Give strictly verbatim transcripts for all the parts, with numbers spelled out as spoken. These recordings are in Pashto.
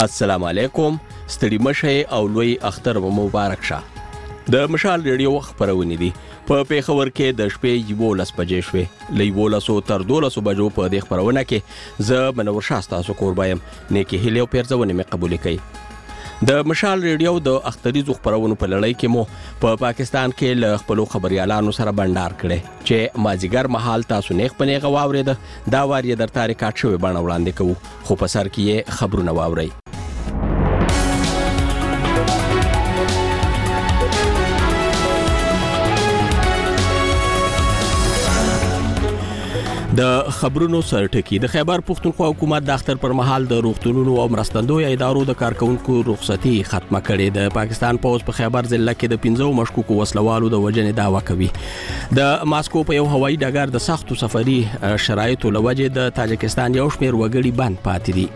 السلام علیکم. ستړي مشه او لوی اختر مبارک شه. د مشال ریډیو خبرونه دي په پیښور کې د شپې یولس بجې شوې لیولسو تر دولسو بجو په دې خبرونه کې ز منور شاستا سو قربایم نیکی هلیو پیرځونه مې قبول کړي. د مشال ریډیو د اختریزو خبرونو په لړۍ کې مو په پا پاکستان کې ل خپل خبريالانو سره بندار کړي چې مازیګر محل تاسو نه خپل غواورید دا واری در تاریخات شوی باندې وړاندې کوو خو په سر کې خبرونه واوري. د خبرونو سرټکی د خیبر پښتونخوا حکومت د اختر پر مهال د روغتونونو او مرستندوی ادارو د کارکونکو رخصتي ختمه کړې. د پاکستان پوز په خیبر ضلع کې د پنځو مشکوکو وسلوالو د وجنې دعوا کوي. د ماسکو په یو هوایي ډګر د سختو سفري شرایطو لوجه د تاجکستان یو شمېر وګړي بند پاتې دي.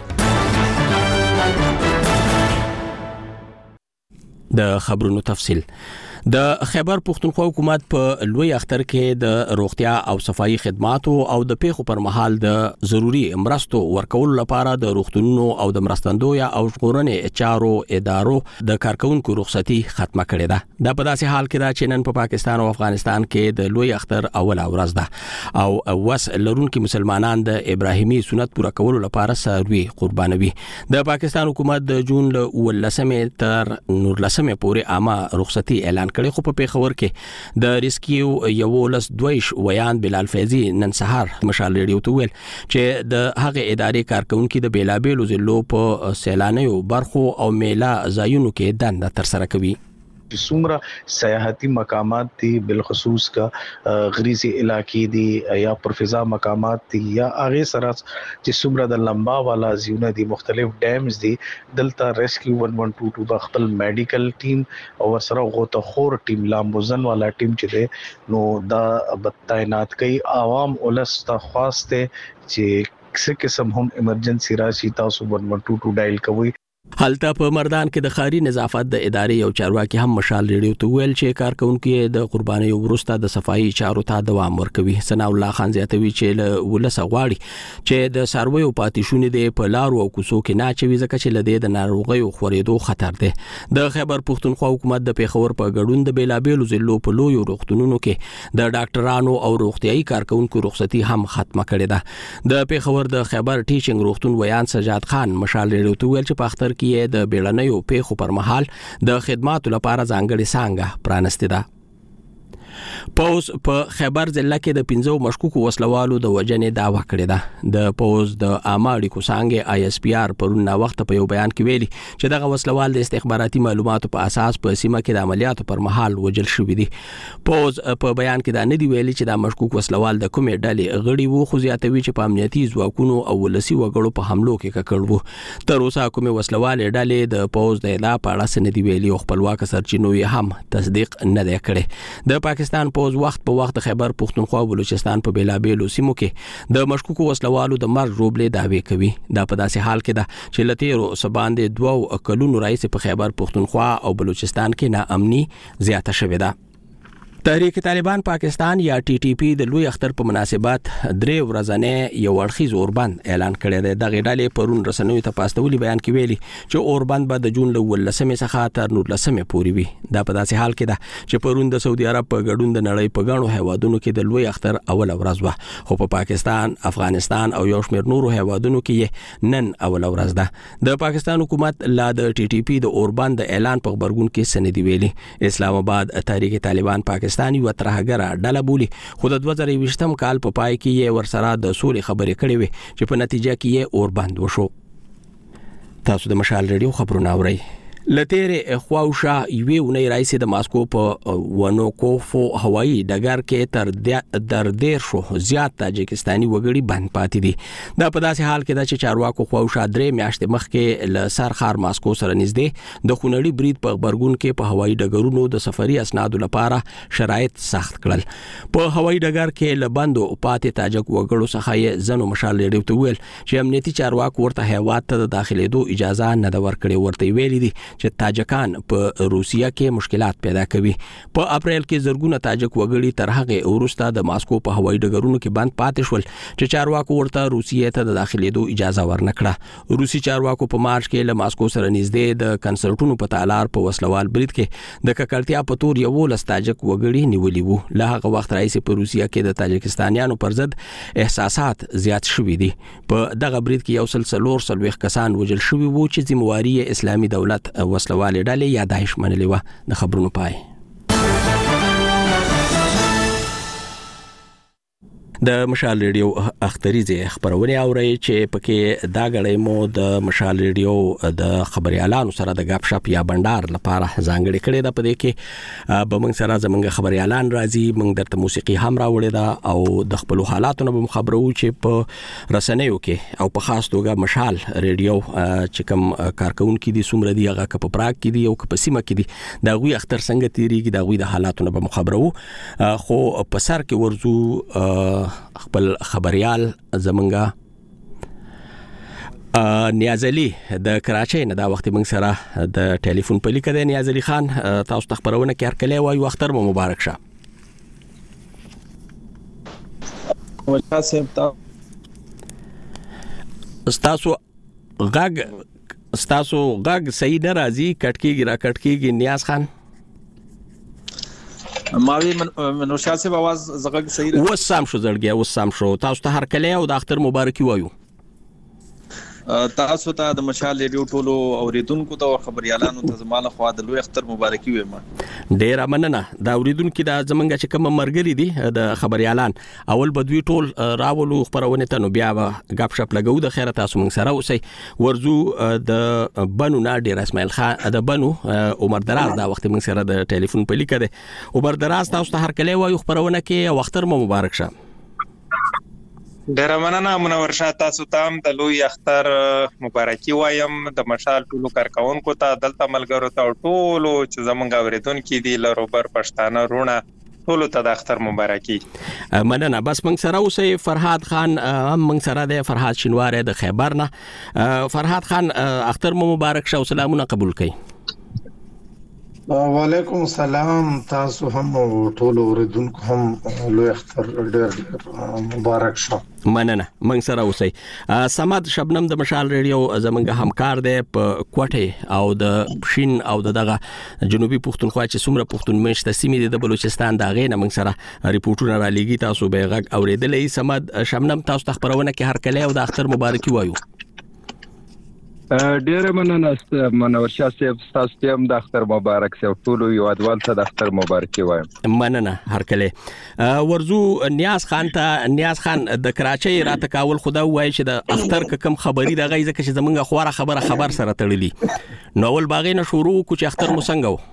د خبرونو تفصیل د خیبر پښتونخوا حکومت په لوی اختر کې د روغتیا او صفائی خدماتو او د پیښو پر مهال د ضروری مرستو ورکول لپاره د روغتونونو او د مرستندوی او ژغورنې چارو ادارو د کارکونکو رخصتي ختمه کړې ده. دا په داسې حال کې ده چې نن په پاکستان او افغانستان کې د لوی اختر اوله ورځ ده او وس لرونکو مسلمانان د ابراهیمي سنت پوره کولو لپاره سروي قربانوي. د پاکستان حکومت د جون ل ولسمه تر نورلسمه پورې عامه رخصتي اعلان کړي خو په پیښور کې د ریسکیو یو لس دویش ویان بلال فیضی نن سهار مشال ریډیو ته ویل چې د هغه ادارې کارکونکو د بیلابېلو ضلعو په سیلانیو برخو او میله ځایونو کې دنده تر سره کوي. څومره سیاحتي مقامات دي بالخصوص کا غریزي علاقې دي یا پرفضا مقامات دي یا هغه سره چې څومره د لمبا والا زیونه دي مختلف ډیمز دي دلته ریسکیو ون ون ټو ټو د خپل میډیکل ټیم او سره غوته خور ټیم لامبوزن والا ټیم چې ده نو دا تعینات کوي. عوام ولس ته خواسته چې څه قسم هم ایمرجنسي راشي تاسو ون ون ټو ټو ډایل کوئ. حالته په مردان کې د خاري نظافت د ادارې او چارواکي هم مشال ریډیو ته ویل چې کارکونکو د قرباني ورسته د صفائی چارو ته دوام ورکوي. ثنا الله خان زیاتوي چې ولس غواړي چې د سرویو پاتیشونې د په لارو او کوڅو کې ناچوي ځکه چې لدې د ناروغیو خورېدو خطر ده. د خیبر پښتونخوا حکومت د پیښور په ګډون د بیلابېلو ضلعو په لویو روغتونونو کې د ډاکټرانو او روغتيایي کارکونکو رخصتي هم ختمه کړې ده. د پیښور د خیبر ټیچینګ روغتون ویان سجاد خان مشال ریډیو ته ویل چې په اختر کې د بیړنیو پیښو پر مهال د خدماتو لپاره ځانګړي څنګه پرانستې ده. پوز په خیبر ضلع کې د پنځو مشکوکو وسلوالو د وجنې دعوا کړې ده. د پوز د اماړي کوسانګ آی اس پی آر پرون نا وخت په یو بیان کې ویلي چې دغه وسلوال د استخباراتي معلوماتو په اساس په سیمه کې د عملیاتو پر مهال وجل شوی دي. پوز په بیان کې دا نه دی ویلي چې دا مشکوک وسلوال د کومې ډلې غړي وو خو زیاتوي چې په امنیتي ځواکونو او ولسی وګړو په حملو کې ککړ وو. تر اوسه کومې وسلوال ډلې د پوز د اعلان په اړه سند دی ویلي او خپلواک سرچینو یې هم تصدیق نه دی کړی. د پاکستان پوز وخت په وخت خیبر پښتونخوا او بلوچستان په بیلابېلو سیمو کې د مشکوکو وسلوالو د مرګ روبلې دعوی کوي. دا په داسې حال کې ده چې لتیرو سباندې دوو کلونو راځي په خیبر پښتونخوا او بلوچستان کې ناامني زیاته شوې ده. تحریک طالبان پاکستان یا ټي ټي پی د لوی اختر په مناسبت درې ورځې یو اړخیز اوربند اعلان کړی دی. دغه ډلې پرون رسنیو ته پاستولي بیان کې ویلي چې اوربند به د جون ل ولسمه څخه تر نورلسمه پورې وي. دا په داسې حال کې ده چې پرون د سعودي عرب په ګډون د نړۍ په غاڼو هیوادونو کې د لوی اختر اوله ورځ وه خو په پاکستان، افغانستان او یو شمېر نورو هیوادونو کې نن اوله ورځ ده. د پاکستان حکومت لا د ټي ټي پی د اوربند اعلان په خبرګون کې سندې ویلي. اسلام آباد تحریک طالبان پاکستان یو ترهګره ډله بولی خو د دوه زره یوویشتم کال په پای کې یې ورسره د سولې خبرې کړې وي چې په نتیجه کې یې اوربند وشو. تاسو د مشال ریډیو خبرونه اورئ. لتیره خواوشا یوې ونې راځي د ماسکو په ونوکوفو هوایي ډګر کې تر در دیر شو زیات تاجکستاني وګړي بند پاتې دي. دا په داسې حال کې ده چې چارواکو خواوشا درې میاشتې مخکې ل سرخار ماسکو سره نږدې د خونړي برید په خبرګون کې په هوایي ډګرونو د سفري اسنادو لپاره شرایط سخت کړل. په هوایي ډګر کې ل بندو پاتې تاجک وګړو څخه یې زنو مشال ریډیو ته ویل چې امنیتي چارواکو ورته هیواد ته د داخليدو اجازه نه ده ورکړې. ورته ویلي دي چې تاجکان په روسیه کې مشکلات پیدا کوي. په اپریل کې زرګونه تاجک وګړي تر هغه وروسته د ماسکو په هوایي ډګرونو کې بند پاتې شول چې چارواکو ورته روسیې ته د داخليدو اجازه ورنکړه. روسي چارواکو په مارچ کې له ماسکو سره نږدې د کنسرټونو په تالار په وسلوال برید کې د ککړتیا په تور یو لس تاجک وګړي نیولي وو. له هغه وخت راځي په روسیه کې د تاجکستانیانو پر ضد احساسات زیات شوي دي. په دغه برید کې یو سلسلور سلويخ کسان وژل شوي وو چې ذمہواری اسلامي دولت وسلوال ډلې یا داعش منلې و. د خبرونو پای. د مشال ریډیو اختریزه خبرونه اوري چې پکې دا غړې مو د مشال ریډیو د خبريالانو سره د غاپ شپ یا بندر لپاره ځانګړي کړي د پدې کې به موږ سره زمونږ خبريالان راځي. موږ درته موسیقي هم راوړې ده او د خپل حالاتونو به خبرو چې په رسنیو کې او په خاص توګه مشال ریډیو چې کوم کارکونکو دي سومره دی هغه په پراګ کې دي او په سیمه کې دي دا غوي اختر څنګه تیریږي دا غوي د حالاتونو به خبرو. خو په سر کې ورزو خپل خبريال زمونږه نیاز علي د کراچۍ نه دا وخت موږ سره د ټلیفون په لیکه د نیاز علي خان تاسو ته خبرونه کې هرکلی وایو. اختر مو مبارک شه. وشا صاحب تاسو غاګ تاسو غاګ صحیح نه راځي کټکیږي را کټکیږي نیاز خان ماوی منوشا صاحب आवाज زغ صحیح راځي. وسام شو زړګیا وسام شو. تاسو ته هرکلی او د اختر مبارک وایو. تاسو ته د مشال ریډیو ټولو اوریدونکو ته او خبريالانو ته زماله خو د لوی اختر مبارکي وایم. ډیر مننه. دا اوریدونکو د زمونږ چې کوم مرګري دي د خبريالان اول بدوي ټول راولو خبرونه ته نو بیا غاپ شپ لګو. د خیره تاسو موږ سره اوسئ. ورزو د بنو نادر اسماعیل خان د بنو عمر دراز دا وخت موږ سره د ټلیفون په لیکه ده. عمر دراز تاسو ته هرکلی وایو خبرونه کې او اختر مو مبارک شه. ډیر مننه منور شاه. تاسو ته د لوی اختر مبارکي وایم. د مشال ټولو کارکونکو ته دلته ملګرو ته ټولو چې زمونږ اوریدونکو دي لروبر پښتانه رونه ټولو ته د اختر مبارکي. مننه. بس موږ سره اوسئ. فرهاد خان هم موږ سره دی. فرهاد شینواری د خیبر نه. فرهاد خان اختر مو مبارک شه او سلامونه قبول کړئ. وعلیکم السلام. تاسو هم ټول اوریدونکو هم لوی اختر ډېر مبارک شه. مننه. موږ سره اوسئ. سماد شبنم د مشال ریډیو زمونږ همکار دی په کوټه او د شین او دغه جنوبي پښتونخوا چې څومره پښتون مشته سیمې د بلوچستان دا غینه موږ سره ریپورتونه را لېږي. تاسو به غږ اوریدلې. سماد شبنم تاسو ته خبرونه کې هرکلی او د اختر مبارکي وایو. ډیر مننه منور شاه صاحب. تاسو ته هم د اختر مبارک شه. ټول یو ادوال ته د اختر مبارکي وایم. مننه هرکلی. ورزو نیاز خان ته. نیاز خان د کراچۍ راته کاول خدا وایي چې د اختر کوم خبري د غي ځکه چې زمونږ خوره خبره خبر سره تړلي نو ول باغې نه شروع کو چې اختر مو څنګه و.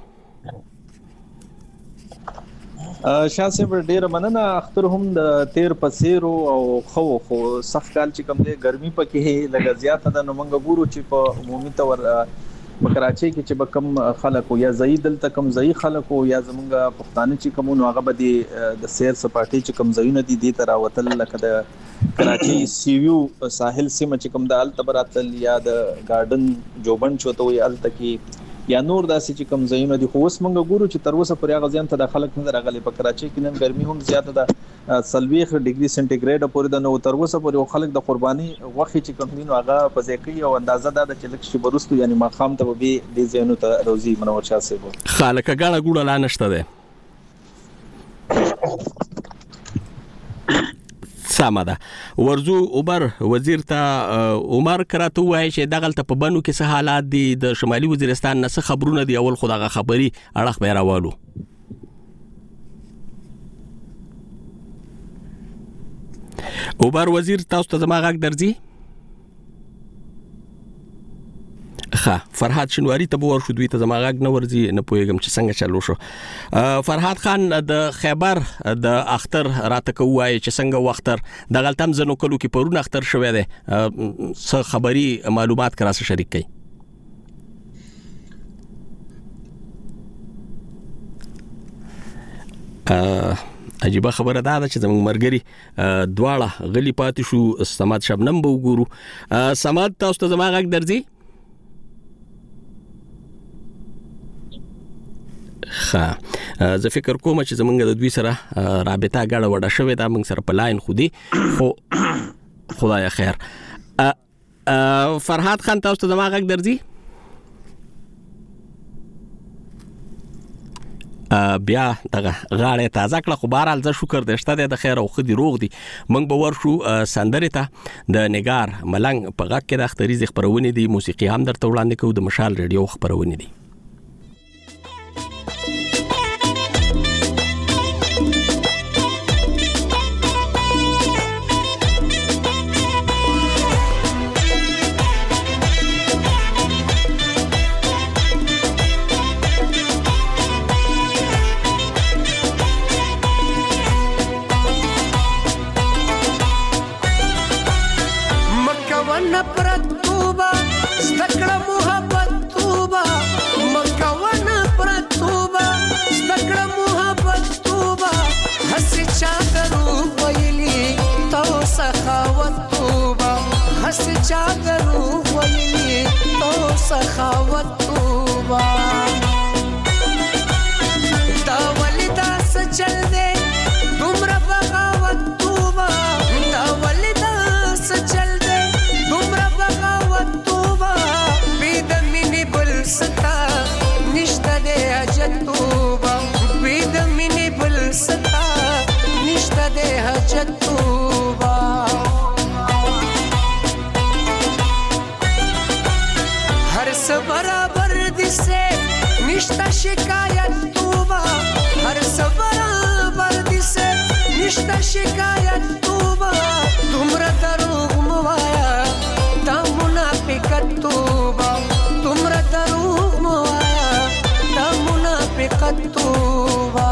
شاه صاحب ډیر مننه. اختر هم د تیر پسیرو او خو خو سخت کال چې کوم دی ګرمي پکې لږ زیاته ده. نو موږ ګورو چې په عمومي تور په کراچۍ کې چې کم خلکو یا ځای دلته کم ځای خلکو یا زمونږ پښتانه چې کوم نو هغه به د سیر سپاټي چې کم ځایونه دي د تر وتل لکه د کراچۍ سیویو ساحل سیمه چې کوم د التبراتل یا د ګارډن جوبن چوته وي الته کې یا نور داسې چې کم ځایونه دي. خو اوس موږ ګورو چې تر اوسه پرې هغه ځان ته د خلک نه راغلي. په کراچۍ کې نن ګرمي هم زیاته ده سلويخ ډیګري سنټیګریډ پورې د نو تر اوسه پورې خلک د قرباني وخت چې کوم دین هغه په ځکه او اندازه ده چې لکه شي برستو یعنی ماخام ته به د ځینو ته روزي منور شاه صاحب خالک غاړه ګوړه لا نشته ده. سمه ده. ورزو اوبر وزیر ته عمر کراته وایي چې دغلت په بنو کې څه حالات دي د شمالي وزیرستان نه څه خبرونه دي. اول خدای خبري اړه به راوالو. اوبر وزیر تاسو ته زما غږ درځي. ښه فرهاد شینواری ته به ورشو. دوی ته زما غږ نه ورځي نه پوهېږم چې څنګه چلو شو. فرهاد خان د خیبر د اختر راته کو وایي چې څنګه واختر د غلطم زنو کلو کې پرون اختر شوی دی. څه خبري معلومات کرا سره شریک کړئ. عجیبه خبره ده چې زموږ مرګري دواړه غلي پاتې شو. سماد شبنم به وګورو. سماد تاسو ته زما غږ درځي. ښه زه فکر کوم چې زمونږ د دوی سره رابطه غاړه وډه شوې ده، موږ سره په لاین خو دي، خو خدای خیر. فرهاد خان تاسو ته زما غږ درځي؟ بیا دغه غاړه تازه کړه، خو بهرحال زه شکر دې شته د خیر او خدي روغ دي. موږ به ورشو سندرې ته د نگار ملنګ په غږ کې د اختریزي خبرونه دي، موسیقي هم درته وړاندې کوو، د مشال ریډیو خبرونه دي. سخاوت توبا دا ولدا سچل دے تمرا بغاوت توبا دا ولدا سچل دے تمرا بغاوت توبا بید منی بل ستا نشتا دے حجت توبا بید منی بل ستا نشتا دے حجت توبا برابر दिसे निष्ठा शिकायत तूबा हर सब बराबर दिसे निष्ठा शिकायत तूबा तुमरा दरूग मवाया ता मुनाफिकत तूबा तुमरा दरूग मवाया ता मुनाफिकत तूबा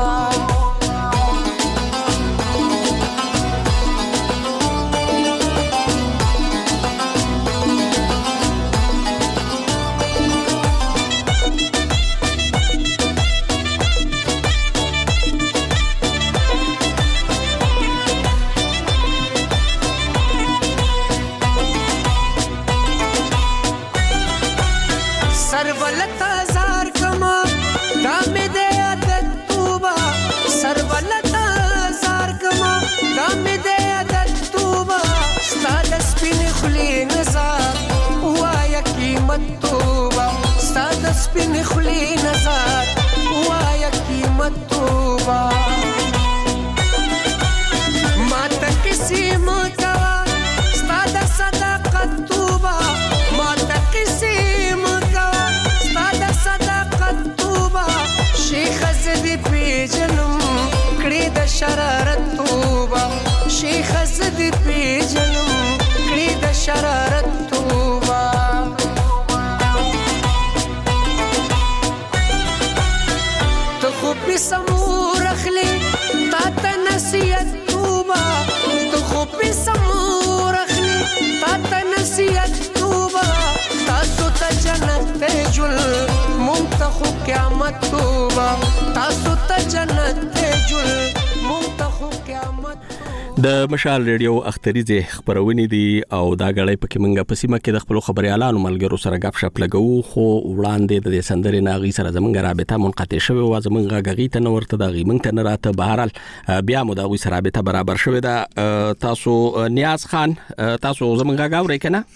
سپین خلی نظر وایا قیمت توبا ما تا کسی مکوا ستاد صداقت توبا ما تا کسی مکوا ستاد صداقت توبا شیخ زدی پی جنم کڑی دا شرارت توبا شیخ زدی پی جنم کڑی دا شرارت توبا سمور اخلی تا تا نصیحت توبا تو خوب سمور اخلی تا تا نصیحت توبا تاسو تا جنت جل مونتا خو قیامت توبا تاسو تا جنت جل مونتا خو قیامت د مشال ریډیو اختریزه خبرونه دي او دا غړې پکې منګه پسیمه کې د خپل خبريالانو ملګرو سره غف شپ لګو، خو وړاندې د سندرې ناغي سره زمونږ رابطه منقطع شوه او زمونږ غږی ته نو ورته د غیمنګ ته نه راته، بهرال بیا مو دا غوي سره رابطه برابر شوه. دا تاسو نیاز خان تاسو زمونږ غاوري کنه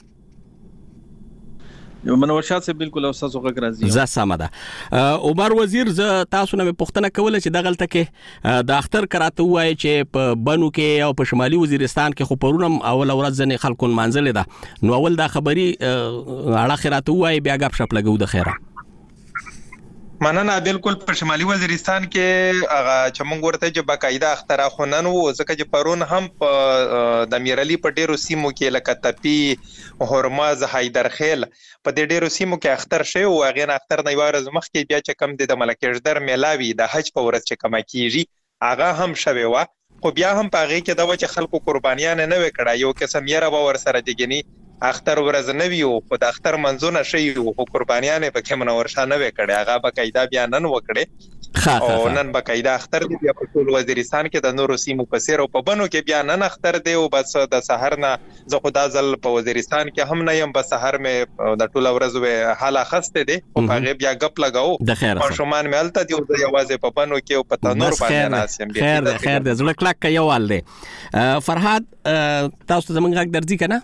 یو منور شاه سے بالکل او تاسو غږ راځي زه سم ده. عمر وزیر ز تاسو نه پوښتنه کوله چې د غلطه کې د اختر کراته وای چې په بنو کې او په شمالي وزیرستان کې خو پرونم اول ورځ ځنې خلکو منځل ده، نو اول دا خبري اړه خیرات وای بیا غب شپ لګو د خیره. مننه. بالکل په شمالي وزیرستان کې هغه چې موږ ورته چې باقاعده اخترا خونن وو، ځکه چې پرون هم په د میرالي په ډیرو سیمو کې لکه تپی هرمز حیدرخیل په دې ډیرو سیمو کې اختر شوی او هغه نه اختر نه یوارز مخ کې بیا چې کم د ملکیشدر میلاوي د حج په ورځ چې کما کیږي هغه هم شوی و، خو بیا هم په هغه کې دا چې خلکو قربانیان نه وکړه، یو قسم یې را ور سره دیګنی اختر ورځ نه ویو خو د اختر منځونه شي او قربانیان په کې منور شاه نه وکړي، هغه باقاعده بیان نه وکړي. او نن بقایده اختر دی بیا په ټول وزیرستان کې د نورو سیمو په سیر او په بنو کې بیا نن اختر دی او بس د سحر نه زه خدا ځل په وزیرستان کې هم نه يم په سحر مې د ټول ورځ و حاله خسته دی او هغه بیا غپ لگاو او شومان مې الته دی او یوازې په بنو کې او په تنور باندې ناسم دی خیر دی خیر دی زړه کلک یو حال دی فرهاد تاسو زمونږ غږ درځي کنه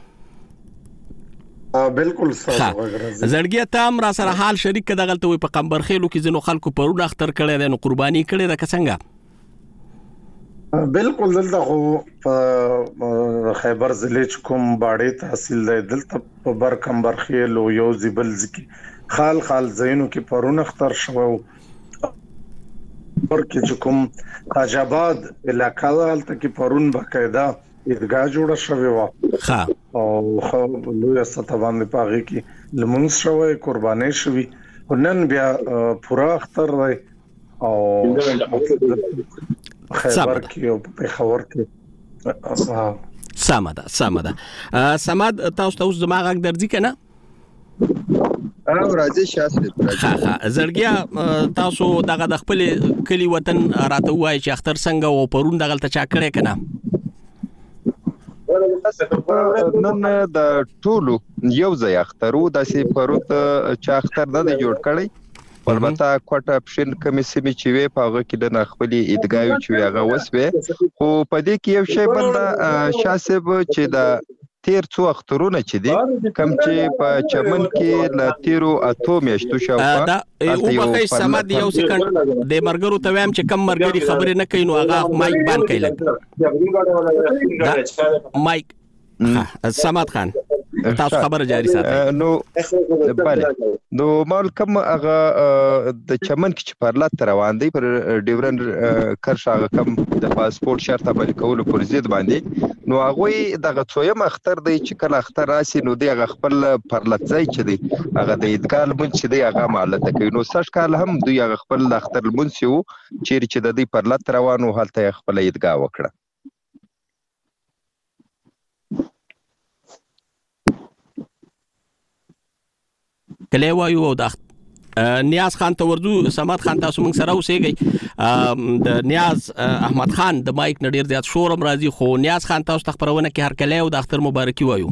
بالکل زړګي تام را سره حال شریک دغلته وي په قمبرخیلو کې زنو خلکو پرون اختر کړي دي نو قرباني کړي د څنګه بالکل دلته خو په خیبر ضلع کوم باړې تحصیل دی دلته په بر قمبرخیلو یو زبل ځکی خال خال زینو کې پرون اختر شوو ورکه کوم حاجاباد علاقې دلته کې پرون باقاعده ادګا جوړه شوی و ها او خو لوی سطح باندې پاږي کې لمونځ شوی قرباني شوی نن بیا پورا اختر دی او خیبر کې او په خبر کې سماده سماده سماد تاسو ته اوس دماغ درځي کنه او راځي شاسته ها ها زړګیا تاسو دغه د خپل کلی وطن راته وای چې اختر څنګه او پرون دغلته چا کړی کنه نن د ټولو یو ځای اخترو داسې پروت چې اختر نه جوړ کړی البته کوټه پښین کمی سیمه چې وی په هغه کې د نخپلي ادګاوي چې هغه وسوي خو په دې کې یو شی بل شاسب چې د تیر څو اخترونه چې دي کم چې په چمن کې ل تیرو اتو میاشتو شاوخوا دا او په سماد یو سکند د مرګرو ته وایم چې کم مرګري خبرې نه کوي نو هغه مایک بان کوي لګ مایک سماد خان تاسو خبره جاری ساتئ نو bale نو مال کوم هغه د چمن کې چې پرلات روان دی پر ډیورن کرښه هغه کم د پاسپورت شرط عمل کولو پر ضد باندې نو هغه دغه څویم اختر دی چې کله اختر راسي نو دی هغه خپل پرلات ځای چې دی هغه د ادګال مون چې دی هغه مالته کوي نو سش کال هم دوی هغه خپل اختر مون سیو چیرې چې د دې پرلات روانو حالت خپل ادګا وکړه کله وایو او د نیاز خان ته ورځو سمات خان تاسو موږ سره اوسېږئ د نیاز احمد خان د مایک نه ډیر زیات شورم راځي خو نیاز خان تاسو خبرونه کې هر کله او د اختر مبارکي وایو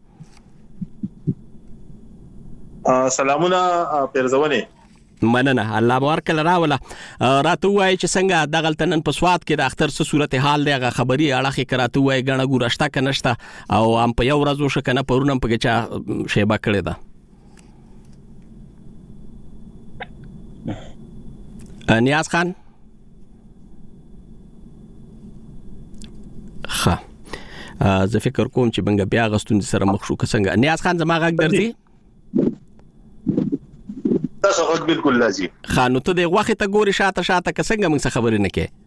سلامونه پیرزونه مننه الله مبارک لراوله راته وای چې څنګه دغلت نن په سواد کې د اختر څه صورت حال دیغه خبري اړه کراته وای غنه ګورشتا کنهشتا او ام په یو ورځ وشو کنه پرونم په چا شیبه کړی دا نیاز خان ها زه فکر کوم چې بنګ بیا غستون سره مخ شو څنګه نیاز خان زما غږ درځي تاسو غږ بالکل لازم خانو ته د وخت ته ګوري شاته شاته څنګه موږ خبرې نه کې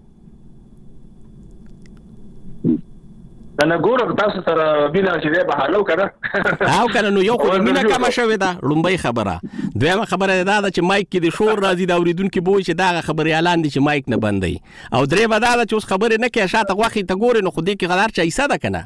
انا ګورم تاسو سره بنا چې به حالو کنه او کنه نو یو خو مینا کما شوې ده لومبای خبره دویمه خبره ده چې مایک کې د شور راځي دا اوریدونکو بوي چې دا خبري اعلان دي چې مایک نه بندي او درې ودا چې اوس خبره نه کې شاته وخت ته ګوري نو خو دې کې غلار چا ایسه ده کنه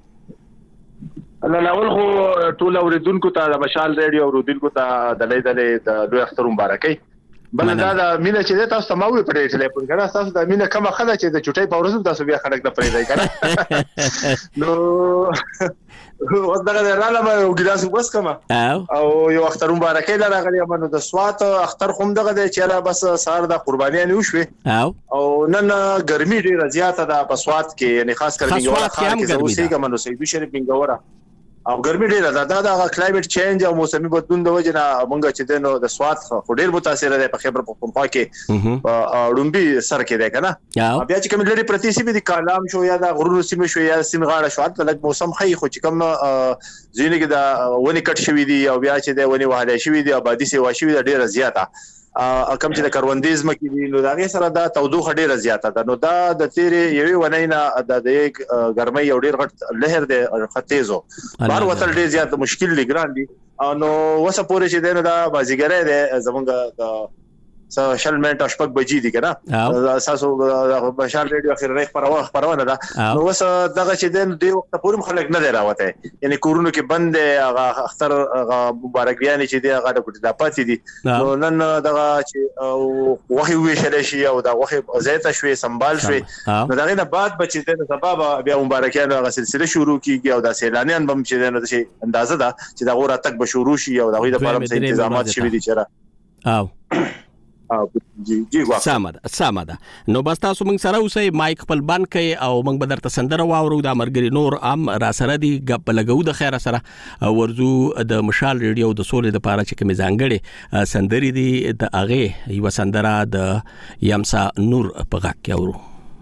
الله اول خو ټول اوریدونکو ته د مشال ریډیو اوریدونکو ته د لې د د دوه اختر مبارکي بل دا د مینه چې تاسو ته ماوي پټې ټلیفون کنه تاسو د مینه کومه خله چې د چټي په ورځ تاسو بیا خلک نه پرې دی کنه نو اوس دا رااله ما یو ګلاس وبس کما او یو اختر مبارکي دا راغلی امنو د سوات اختر خوم دغه چې را بس سار د قرباني نه وشوي او نن ګرمي ډیره زیاته ده په سوات کې یعنی خاص کر بنګورا کې اوسېګه منو سیدو شریف بنګورا او ګرمي ډیره ده دا د کلایمټ چینج او موسمي بدلون د وجه نه مونږ چې دنو د سواد خو ډیر متاثر دي په خبر پختونخوا کې اړومبي سر کې ده کنه بیا چې کوم لري پرتی سیمه دي کالام شو یا د غرور سیمه شو یا سیمه غاړه شو د موسم خي خو چې کوم زینې کې دا ونی کټ شوی دي او بیا چې د ونی وهاله شوی دي آبادی سي واشوي د ډیره زیاته کم چې د کروندیزم کې دي نو دا غي سره دا تودوخه ډیره زیاته ده نو دا د تیرې یوې ونینا د یک ګرمۍ یو ډیر غټ لهر د ختیزو بار وتل ډیر زیات مشکل دي ګران دي نو وسه پورې چې دنه دا بازیګره ده زمونږ د شل منټ شپږ بجې دي کنه اساسو مشال ریډیو اخر ریخ پروا پرونه ده نو وس دغه چې دین دی وخت پورم خلک نه دراوته یعنی کورونو کې بند هغه اختر مبارک بیان چې دی هغه د کوټه پاتې دي نو نن دغه چې وحي ویشل شي او دا وحي زیات شوي سنبال شوي نو دغه نه بعد بچی ته سبب بیا مبارکانو هغه سلسله شروع کیږي او د سیلانیان بم چې د شي اندازه ده چې دا غوړه تک به شروع شي او دغه لپاره هم تنظیمات شوي دي چیرې او جی جی واخ سمه سمه نو بس تاسو موږ سره اوسئ مایک خپل بند کړئ او موږ به درته سندره واورو د مرګري نور ام را سره دی غپ لګو د خیره سره ورزو د مشال ریډیو د سولې د پاره چې کوم ځانګړي سندري دی د اغه یو سندره د یمسا نور په غاک کې اورو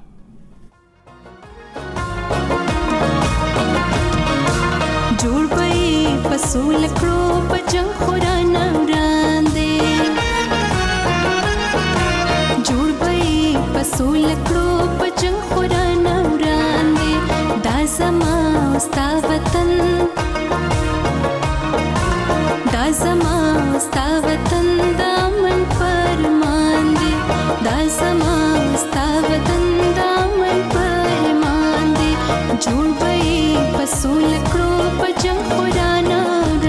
جوړ پي پسول کړو په جنگ خورانه پسول کړو په جنگ خورانه وړاندې دا زما ستا وطن دا زما ستا وطن دا من فرمان دی دا زما ستا وطن دا من فرمان دی جوړ به پسول کړو په جنگ خورانه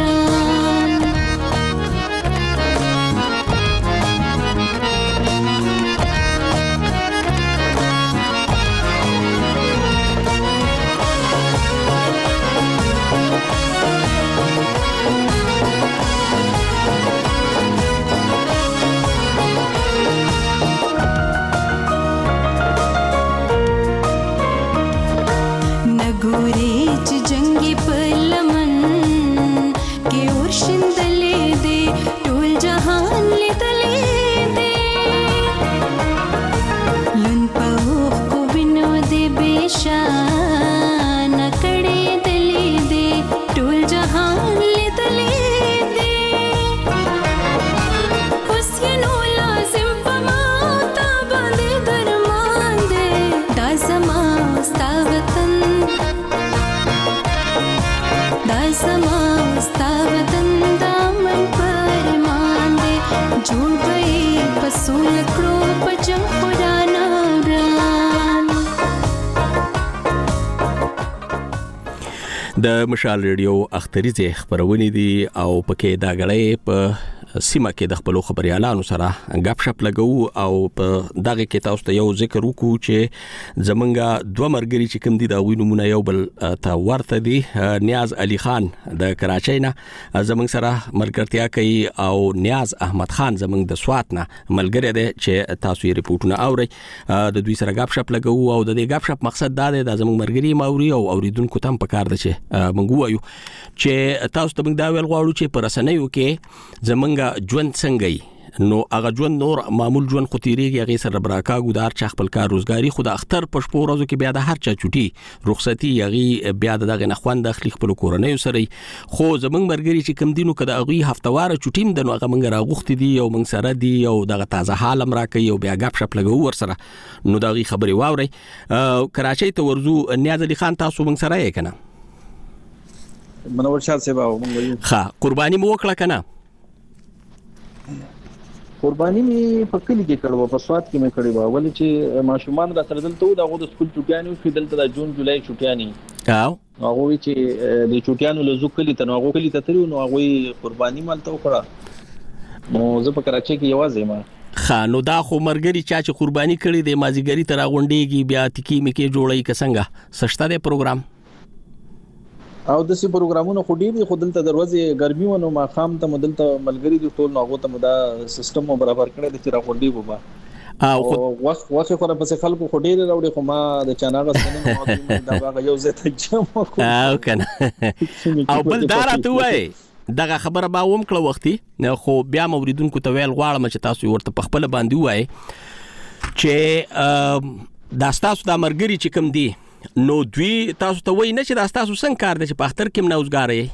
د مشال ریډیو اختریزه خبرونه دي او پکې دا غړې په سیمه کې د خپل خبريالانو سره غپ شپ لګو او په دغه کې تاسو ته یو ذکر وکړو چې زمونږه دوه مرګري چې کوم دي دا وینمونه یو بل ته ورته دي نیاز علي خان د کراچۍ نه زمونږ سره ملګرتیا کوي او نیاز احمد خان زمونږ د سوات نه ملګری دی چې تاسو یې ریپورتونه اوري د دوی سره غپ شپ لګو او د دې غپ شپ مقصد دا دی د زمونږ مرګري ماوري او اوریدونکو ته په کار ده چې موږ وایو چې تاسو ته موږ دا ویل غواړو چې پر رسنیو کې زمونږ ژوند څنګه نو هغه ژوند نور معمول ژوند خو تیریږي هغه سره براکا ګدار چا خپل کار روزګاری خو د اختر په شپو ورځو کې بیا د هر چا چټي رخصتي هغه بیا دغه نه خوند خپل خپل کورنۍ سره خو زمونږ مرګري چې کم دینو کده هغه هفتواره چټیم د نو هغه منګ راغوخت دي او منګ سره دي او دغه تازه حال امر کوي او بیا غپ شپ لګو ور سره نو دغه خبري واوري کراچۍ ته ورزو نیاز علي خان تاسو منګ سره یې کنه منور شاه صاحب او منګ ښه قرباني مو وکړه کنه قرباني می په کلی کې کړو په سواد کې مې کړی و ولې چې ماشومان را سره دلته د غو د سکول چټیانو کې دلته د جون جولای چټیانی او هغه چې د چټیانو له زو کلی ته نو هغه کلی ته تریو نو هغه قرباني مالته وکړه نو زه په کراچۍ کې یوازې ما خانو دا خو مرګري چا چې قرباني کړی د مازیګری تر غونډيږي بیا تکی می کې جوړی کسنګه سشته د پروګرام او د سی پروګرامونو خو ډیر خو دلته دروازه ګرمي ونه ما خام ته مدلته ملګری دي ټول نوغه ته مدا سیستم برابر کړی د چیرې غونډي بوبا او وخت وخت خو په خلکو خو ډیر راوړي خو ما د چاناغه سنن دا هغه یو زته جمع کو او کنه او بل دارته وای دغه خبره با ووم کړه وختي خو بیا موریدونکو ته ویل غواړم چې تاسو ورته په خپل باندې وای چې دا تاسو د مرګري چې کوم دی نو دوی تاسو ته وای نه چې دا تاسو څنګه کار دي چې په اختر کې نوزګارې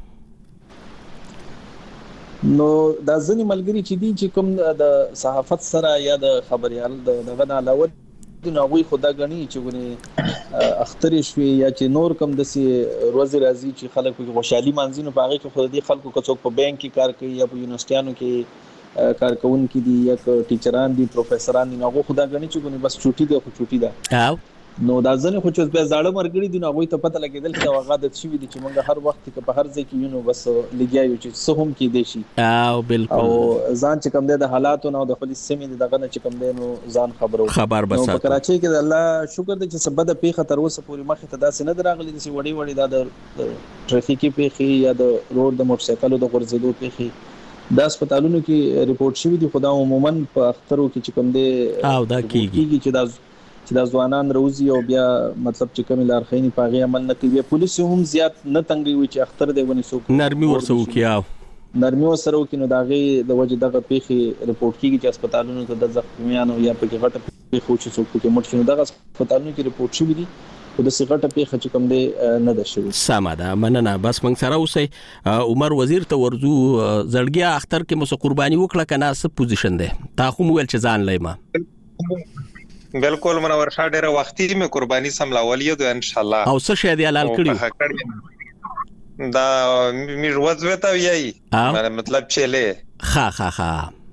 نو دا ځنی ملګری چې دي چې کوم د صحافت سره یا د خبريال دغه نه علاوه د نووي خدا غني چې غني اختر شوي یا چې نور کوم د سي روز راځي چې خلک په خوشحالي مانځي نو باغې کې خو دې خلکو کڅوک په بانک کې کار کوي یا په یونیورسيټانو کې کارکونکو دي یا ټیچران دي پروفیسوران دي هغه خدا غني چې ګونې بس چوټي ده خو چوټي ده او نو دا ځنه خو چې بیا زاړه مرګړي دي نو هغه ته پته لګیدل چې هغه عادت شي دي چې موږ هر وخت کې په هر ځای کې یو نو بس لګیایو چې سهم کې دي شي او بالکل او ځان چې کوم د حالاتو نو د خپل سیمې دغه نه چې کوم دی نو ځان خبرو خبر بس په کراچۍ کې د الله شکر دی چې سبب د پیښه تر اوسه پورې مخه ته داسې نه دراغلي چې وړي وړي د ټریفیکي پیښې یا د روډ د موټر سایکلو د غورځېدو پیښې د هسپتالونو کې ریپورت شوی دی خو دا عموما په اخترو کې چې کوم دی او دا کیږي چې دا چې د ځوانان روزي او بیا مطلب چې کوم لارښینی پاغي عمل نه کوي پولیس هم زیات نه تنګي وي چې اختر دی ونی سو نرمي ورسو کیاو نرمي ورسو کینو داغه د وجه دغه پیښې ریپورت کیږي چې هسپتالونو ته د زخمیانو یا په کې غټه پیښه چې څوک کې مړ شي دغه هسپتالونو کې ریپورت شوی دي خو د سیغټه پیښه چې کوم دی نه ده شوی سمه ده مننه بس موږ سره اوسئ عمر وزیر ته ورزو زړګیا اختر کې مو قرباني وکړه کنه څه پوزیشن ده تا خو ویل چې ځان لایما بالکل منور شاه ډیره وختي مې قرباني سملاولې ده ان شاء الله او څه شه دی حلال کړی دا مې روز وته یي مطلب چله خا خا خا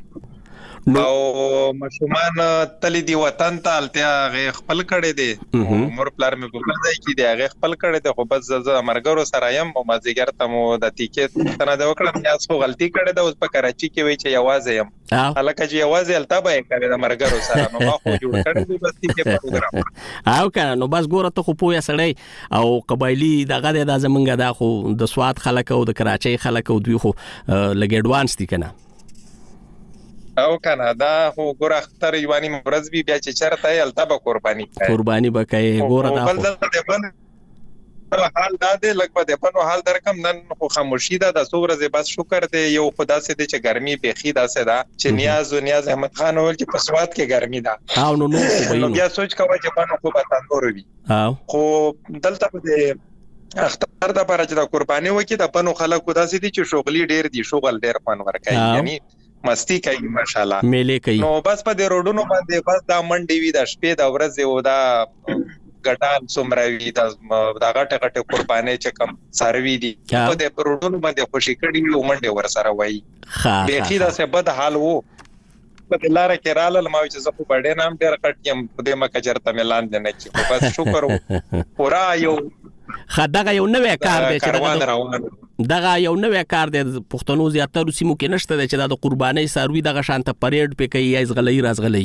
او مشومان تل دی وطن ته التیا غ خپل کړي دي عمر پلار مې په ځای کې دی غ خپل کړي دي خو بس ز مرګرو سره يم او مازیګر ته مو د ټیکټ تنه دا وکړم یا څو غلطي کړي دا اوس په کراچي کې وی چې یوازې يم هلکه چې یوازې التا به کړي د مرګرو سره نو ما خو جوړ کړی دی بس ټیکټ پروګرام او کنه نو بس ګوره ته خو پوهه سړی او قبایلی دغه د زمونږ دا خو د سواد خلک او د کراچي خلک او دوی خو لګ اډوانس دي کنه او کنه دا خو ګور اختر یوانی مرز بي بیا چې چرته التبه قرباني قرباني بکای ګور دا بل د بن حال دا دې لګبه د بنو حال درکم نن خو خاموشي دا د سورزه بس شکر دی یو خدا سي دي چې ګرمي بيخي دا سه دا چې نیاز او نیاز احمد خان ول چې په سواد کې ګرمي دا او نو نو بیا سوچ کوي چې بنو خو به تندور وي او خو دلته د اختر د پر چې د قرباني وکي د بنو خلکو دا سي دي چې شغلي ډیر دي شغل ډیر پن ورکای یعنی مستی کوي ماشاءالله میلې کوي نو بس په دې روډونو باندې بس دا منډي وي د شپې د ورځې او دا ګټان سمراوي دا دا غټه غټه قرباني چې کم سروي دي په دې روډونو باندې خوشي کړي او منډي ور سره وای به خې دا څه بد حال وو په لار کې رااله ما چې زه په بډې نام ډېر کټیم په دې مکه چرته ملان دي نه چې بس شکر پورا یو خدغه یو نوې کار دی چې دغه یو نوې کار دی پښتنو زیاتره سیمو کې نشته چې د قرباني سروي دغه شانته پریډ په کوي یا زغلي رازغلي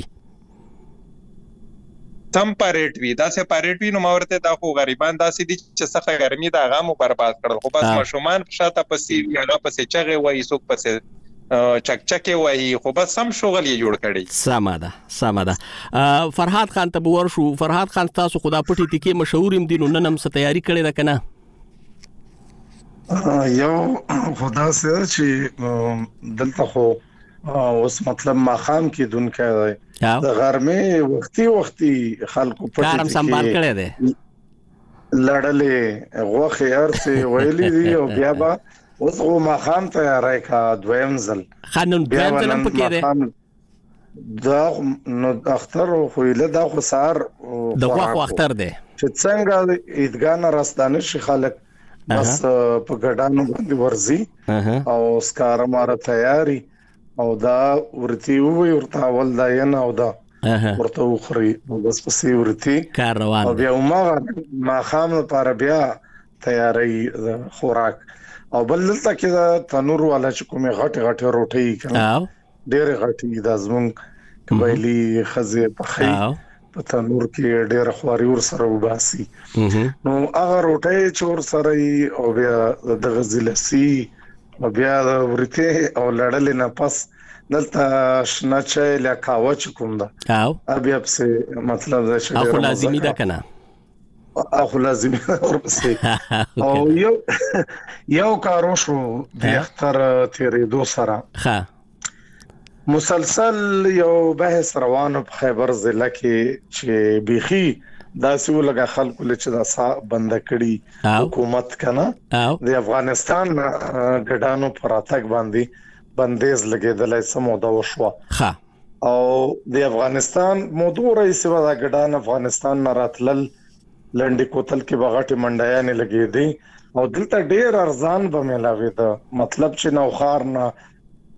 تم پریډ وی دا سه پریډ وی نو مورته دا خو غریبان دا سې دي چې څخه ګرمي دا غامو برباد کړل خو بس مشومان شاته پسې یا پسې چغه وای سوق پسې چکچکه وای خو بس سم شغل یې جوړ کړي سمه ده سمه ده فرحات خان ته ورشو فرحات خان تاسو خدا پټی ټکی مشهورم دي نو نن هم تیاری کړی ده کنه یو خدا سره چې دلته خو اوس مطلب ماخام کې دونکو دی د غرمه وختي وختي خلکو پټ کارم سنبال کړی دی لړلې غوخه ارسه ویلي دی او بیا با اوس غو ماخام ته راکا دویم ځل خانن دویم ځل هم پکې دی دا نو اختر خو له دا خو سار د غوخه اختر دی چې څنګه ایدګان راستانه شي خلک بس په ګډانو باندې ورزي او سکار ماره تیاری او دا ورتی وي ورته ول دا ینه او دا ورته خوري بس پسې ورتی کار روان او بیا ما ما خام لپاره بیا تیاری خوراک او بل دلته کې دا تنور والا چې کومه غټه غټه روټي کنه ډېر غټي د زمونږ قبایلی خزه پخې په تنور کې ډېر خواري ور سره وباسي نو هغه روټي چور سره او بیا د غزلسي او بیا ورته او لړل نه پس دلته شنه چای لا کاوه چکم دا او بیا په مطلب دا چې اخو لازمي ده کنه اخو لازمي ورپسې او یو یو کارو شو د اختر تیرې دو سره ها مسلسل یو بحث روانو په خیبر ضلع کې چې بيخي داسې ولګه خلکو چې دا سا بند کړي حکومت کنه د افغانستان ګډانو پراتک باندې بندیز لګیدلای سمو دا وشو ها او د افغانستان موضوع رئیس و دا ګډان افغانستان نه راتلل لنډي کوتل کې بغټي منډایانه لګیدي او دلته ډېر ارزان به ملاوي دا مطلب چې نوخار نه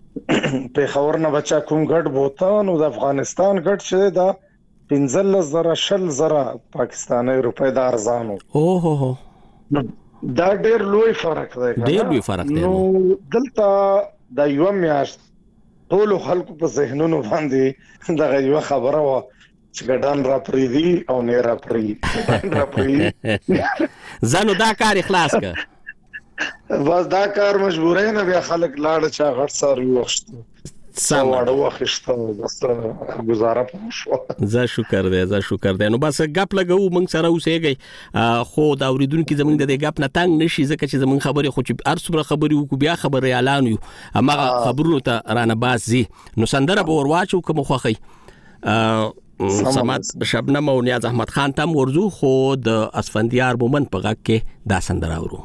پیښور نه بچا کوم ګډ بوته نو د افغانستان ګډ شه دا پنځلس زره شل زره پاکستاني روپۍ د ارزانو او هو هو دا ډېر لوی فرق دی ډېر لوی فرق دی نو دلته د یو میاشت ټول خلکو په ذهنونو باندې دا یو خبره و چې ګډان را پریدي او نه را پری را پری زنو دا کار اخلاص کا بس دا کار مجبورای نه بیا خلک لاړ چا غټ سر وښت سم واړه وخښته بس گزاره پوښو زه شکر دی زه شکر دی نو بس غپ لګو موږ سره اوسېږي خو دا اوریدونکو زمونږ د غپ نه تنگ نشي ځکه چې زمونږ خبرې خو چې ارسمره خبرې وکړو بیا خبرې اعلان یو اما خبرونو ته رانه باسي نو سندره به ورواچو کوم خوخی سمات شبنم او نیاز احمد خان تم ورزو خو د اسفندیار مومن په غږ کې دا سندره ورو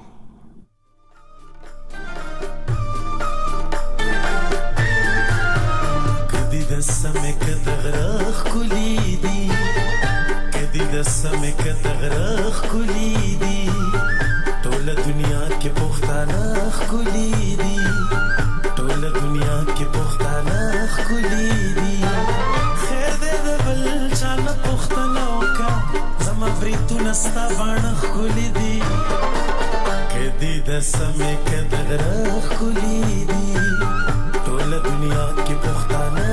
سمه کدغرخ کلی دی کدی د سمه کدغرخ کلی دی ټول دنیا کې پښتانه کلی دی ټول دنیا کې پښتانه کلی دی خیر دې د بل چا نه پښتنو کا زما بریتو نستا باندې کلی دی کدی د سمه کدغرخ کلی دی ټول دنیا کې پښتانه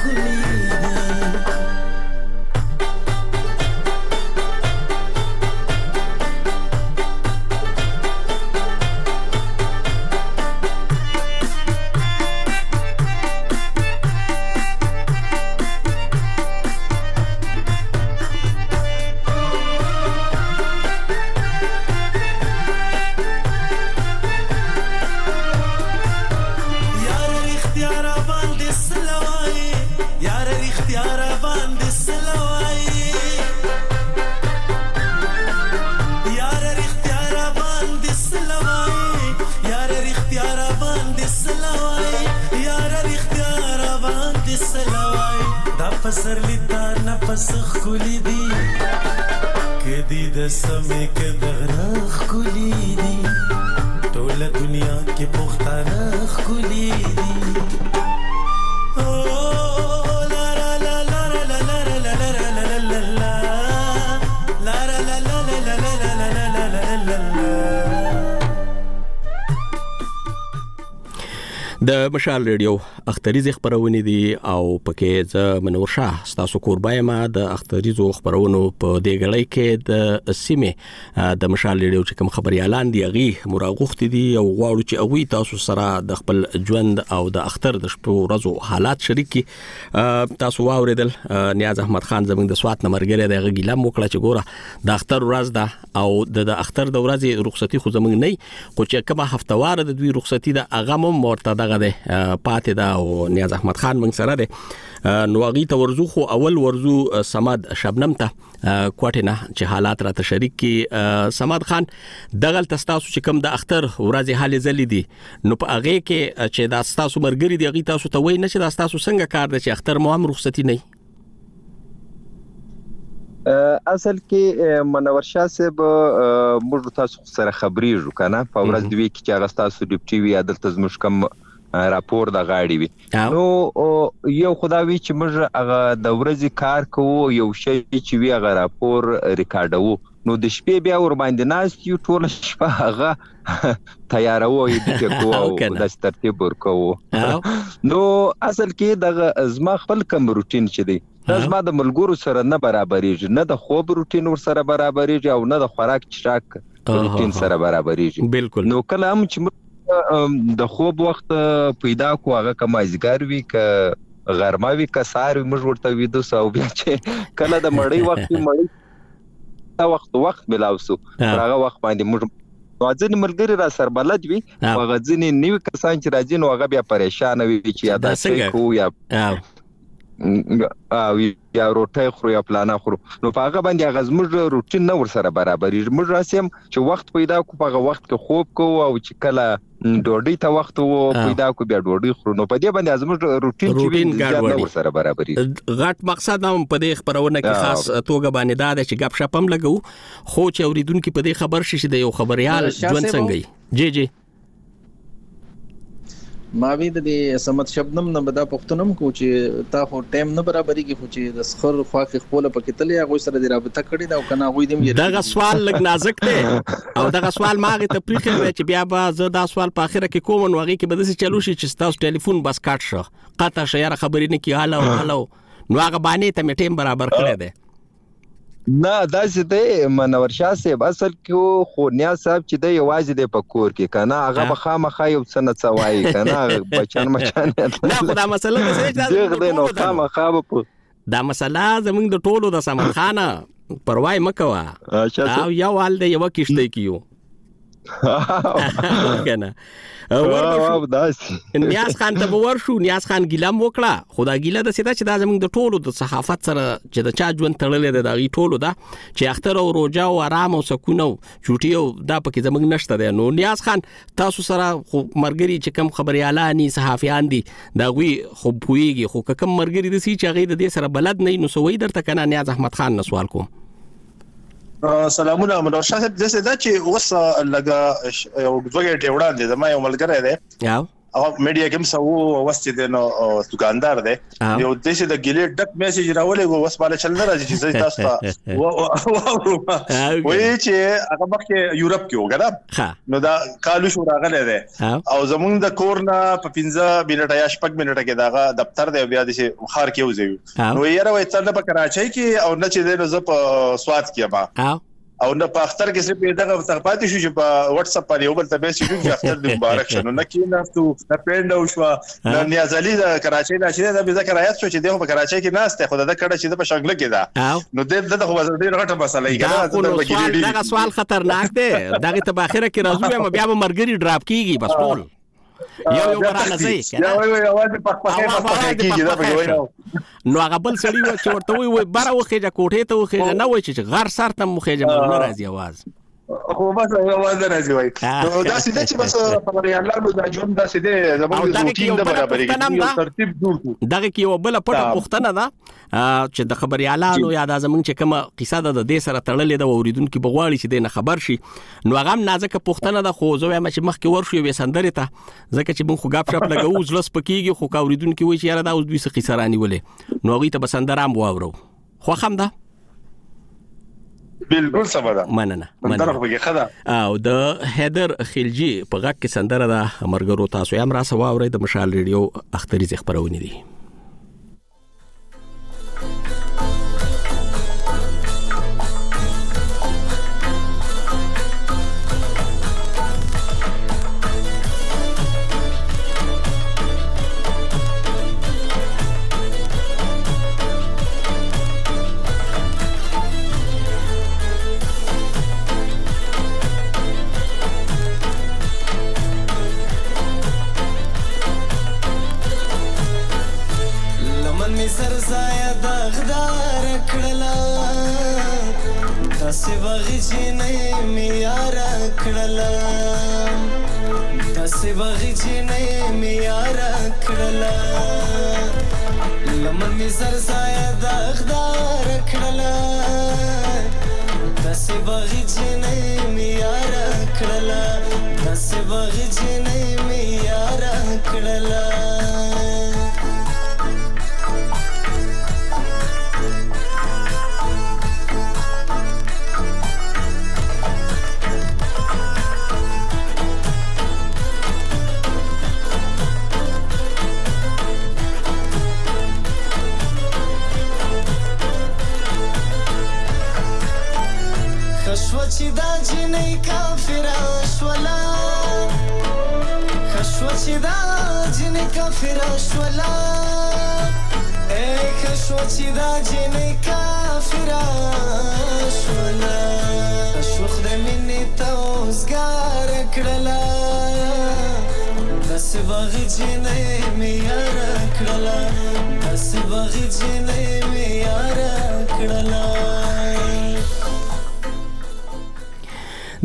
پسر لیتا نفس خلی دی کدی د سمه کې دغرا خلی دی ټول دنیا کې پښتانه خلی دی د مشال ریډیو اختریز خبرونه دي او پکې ز منور شاه تاسو قربای ما د اختریزو خبرونو په دې غړی کې د سیمه د مشال ریډیو چې کوم خبري اعلان دی غي مراغوخت دي او غواړو چې اوی تاسو سره د خپل ژوند او د اختر د شپو ورځو حالات شریکي تاسو واوریدل نیاز احمد خان زموږ د سوات نمبرګری د غیلا موکړه چې ګوره د اختر ورځ ده او د اختر د ورځې رخصتي خو زموږ نه خو چې کومه هفتوار د دوی رخصتي د اغه مم ورته دغه پاتې دا او نیاز احمد خان موږ سره ده نو هغه ته ورزو خو اول ورزو سماد شبنم ته کوټه نه چې حالات را تشریک کی سماد خان دغل تاسو چې کوم د اختر ورځې حال زلی دي نو په هغه کې چې دا تاسو مرګري دی هغه تاسو ته وای نه چې دا تاسو څنګه کار دی چې اختر مو هم رخصتي نه اصل کې منور شاه صاحب موږ تاسو سره خبري جو کنه په ورځ دوی کې چې هغه تاسو ډیپټي وی عدالت زموږ کم راپور د غاړي وي نو یو خداوي چې موږ هغه د ورځې کار کوو یو شی چې وی هغه راپور ریکارډو نو د شپې بیا ور باندې ناس یو ټول شپه هغه تیارو د کوو د ترتیب ورکو نو اصل کې د زما خپل کم روټین چې دی دا زما د ملګرو سره نه برابرېږي نه د خوب روټین ور سره برابرېږي او نه د خوراک چراک روټین سره برابرېږي بالکل نو کله هم چې د خوب وخت پیدا کو هغه کمایزګر وی ک غرمه وی ک سار موږ ورته ویدو سو بیا چې کله د مړی وخت مړی دا وخت وخت ملاوسو هغه وخت باندې موږ واځن ملګری را سر بلد وی هغه ځنی نیو کسان چې راځي نو هغه بیا پریشان وي چې یا دا کو یا او یا روټي خورو یا پلانا خورو نو په هغه باندې هغه زموږ روټین نه ور سره برابرې موږ راسم چې وخت پیدا کو په هغه وخت کې خوب کو او چې کله ډوډۍ ته وخت وو پیدا کو بیا ډوډۍ خورو نو په دې باندې زموږ روټین چې نه ور سره برابرې غټ مقصد هم په دې خبرونه کې خاص توګه باندې دا چې غب شپم لګو خو چې اوریدونکو په دې خبر شي چې د یو خبريال ژوند څنګه جی جی ما وی د سمت شبنم نه بدا پښتنم کو چې تا خو ټایم نه برابرۍ کې خو چې د سخر خواخ خپل پکې تلې هغه سره د رابطه کړی دا کنه غوي دې دغه سوال لګ نازک دی او دغه سوال ماغه تفریخ دی چې بیا به زه دا سوال په اخره کې کوم نو هغه کې به د چلو شي چې تاسو ټلیفون بس کاټ شو قطع شهر خبرې نه کی حاله حاله نو هغه باندې ته ټیم برابر کړی دی نه دا چې دی منور شاه صاحب اصل کې خو نیاز صاحب چې دی یوازې دی په کور کې کنه هغه به خامخا یو څه نه څوایي کنه بچان مچان نه خو دا مسله ده چې دا نو خامخا به دا مسله زمونږ د ټولو د سمر خانه پروايي مکوا او یو حال دی یو کیشته کیو کنه واو داسي نیاز خان ته ورشو نیاز خان ګیلم وکړه خدا ګیله د سیده چې دا زمونږ د ټولو د صحافت سره چې د چا ژوند تړلې ده دا ټولو دا چې اختر او روزه او آرام او سکون او چوټي او دا پکې زمونږ نشته ده نو نیاز خان تاسو سره خو مرګري چې کم خبريالانی صحافیان دي دا غوي خو پويږي خو کم مرګري د سي چې غي د دې سره بلد نه نو سوي درته کنه نیاز احمد خان نو سوال کوم سلامونه منور شاه صاحب دسه دا چې اوس لګه یو دوګه وړاندې زما یو ملګری دی یاو او میډیا کې سو واسطه دی نو دکاندار دی یو دسه د ګلیټ ډک میسج راولې وو وس بالا چل نه راځي چې تاسو ته وایي چې هغه مخکې یورپ کې وګړه نو دا کالو شو راغلی دی او زمونږ د کورنا په پنځه منټه یا شپږ منټه کې داغه دفتر دی بیا د خار کې وځي نو یې راوي تل په کراچۍ کې او نه چې د ز په سواد کې ما او نه په اختر کې څه پیدا غو پاتې شو چې په واتس اپ باندې وبل ته میسج وکړي اختر دې مبارک شه نو نه کې ناستو نه پېند او شو نه نیاز علي د کراچۍ نه چې د ذکر آیات شو چې دغه په کراچۍ کې ناشته خدای د کړه چې د په شنګل کې دا نو د دغه وزن ډیر غټه مسله یې دا سوال خطرناک دی دغه ته باخره کې راځو م بیا به مرګري ډراپ کیږي بس ټول یو یو ورانه زی یا وای وای اواز په پخې پخې کیږي دا به وای نو هغه بل سړی و چې ورته وای بار وخېجه کوټه ته وخېجه نه وای چې غر سر ته مخېجه نه راځي आवाज خو بس اواز راځي وای نو دا سیده چې بس خبريالانو دا ژوند دا سیده زموږ روټین د برابرۍ یو ترتیب جوړ کړو دغه کې یو بل پټه پښتنه ده چې د خبريالانو یا د زمونږ چې کومه قصه ده د دې سره تړلې ده اوریدونکو بغواړي چې دینه خبر شي نو هغه نازکه پښتنه ده خو زه وایم چې مخکې ورشو وې سندري ته ځکه چې مونږ خو غاب شپ لګو ځلس پکېږي خو اوریدونکو وایي چې یاره دا اوس دوی څه قصه رانی ولې نو هغه ته بسندرام واورو خو خام ده بالکل سم ده مننه مننه په خدا او د هیدر خلجی په غږ کې سندره ده مرګرو تاسو هم را سوا اورئ د مشال ریډیو اختری ز خبرونه دي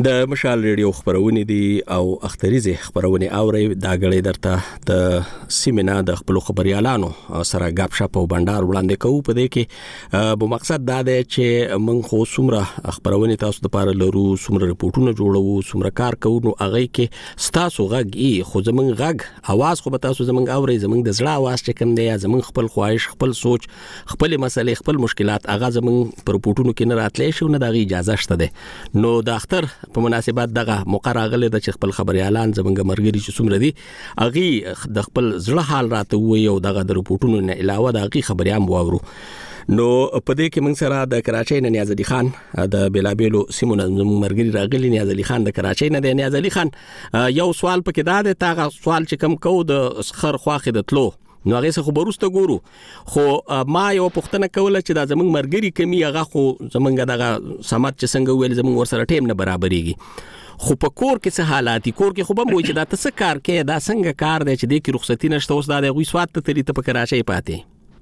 د مشال ریډیو خبرونه دي او اختریزه خبرونه اوري دا غړې درته د سیمینا د خپل خبريالانو سره غاب شپ او بندر وړاندې کوو په دې کې به مقصد دا دی چې موږ خو څومره خبرونه تاسو د پاره لرو څومره ریپورتونه جوړو څومره کار کوو نو هغه کې ستاسو غږ ای خو زمونږ غږ आवाज خو به تاسو زمونږ اوري زمونږ د زړه आवाज چې کوم دی زمونږ خپل خواهش خپل سوچ خپل مسلې خپل مشکلات هغه زمونږ پر ریپورتونو کې نه راتلې شو نه د اجازه شته ده نو د اختر په مناسبت دغه موقع راغله د خپل خبريالان زمونږ مرګري چې څومره دي اغي د خپل زړه حال راته وي او دغه د ریپورتونو نه علاوه د اغي خبريام واورو نو په دې کې موږ سره د کراچۍ نه نیاز علي خان د بلابلو سیمون مرګري راغلی نیاز علي خان د کراچۍ نه دی نیاز علي خان یو سوال پکې دا دی تاغه سوال چې کم کو د خر خواخې د تلو نو هغه څه خبروسته ګورو خو ما یو پښتنه کوله چې دا زمونږ مرګري کمی هغه خو زمونږ دغه سمات چې څنګه ویل زمونږ ور سره ټیم نه برابرېږي خو په کور کې څه حالات کور کې خو به مو چې دا تاسو کار کې دا څنګه کار دی چې د کی رخصتي نشته اوس دا د غوي سواد ته تری ته په کراچۍ پاتې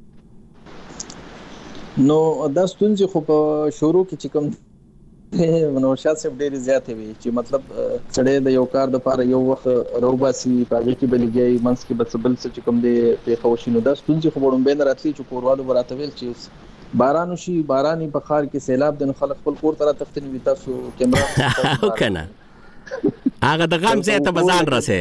نو دا ستونزې خو په شروع کې چې کوم منور شاه صاحب ډېر زیاتې وي چې مطلب چړې د یو کار د پاره یو وخت روباسي پاږي کې بلګي منس کې بسبل څه چې کوم دی په خوشینو دا ستونزې خو وړم بین راتلی چې کوروالو براته ویل چې باران شي باراني بخار کې سیلاب د خلک خپل کور ته تختنی وي تاسو کیمرا کنه هغه د غم زیاته بزان راسه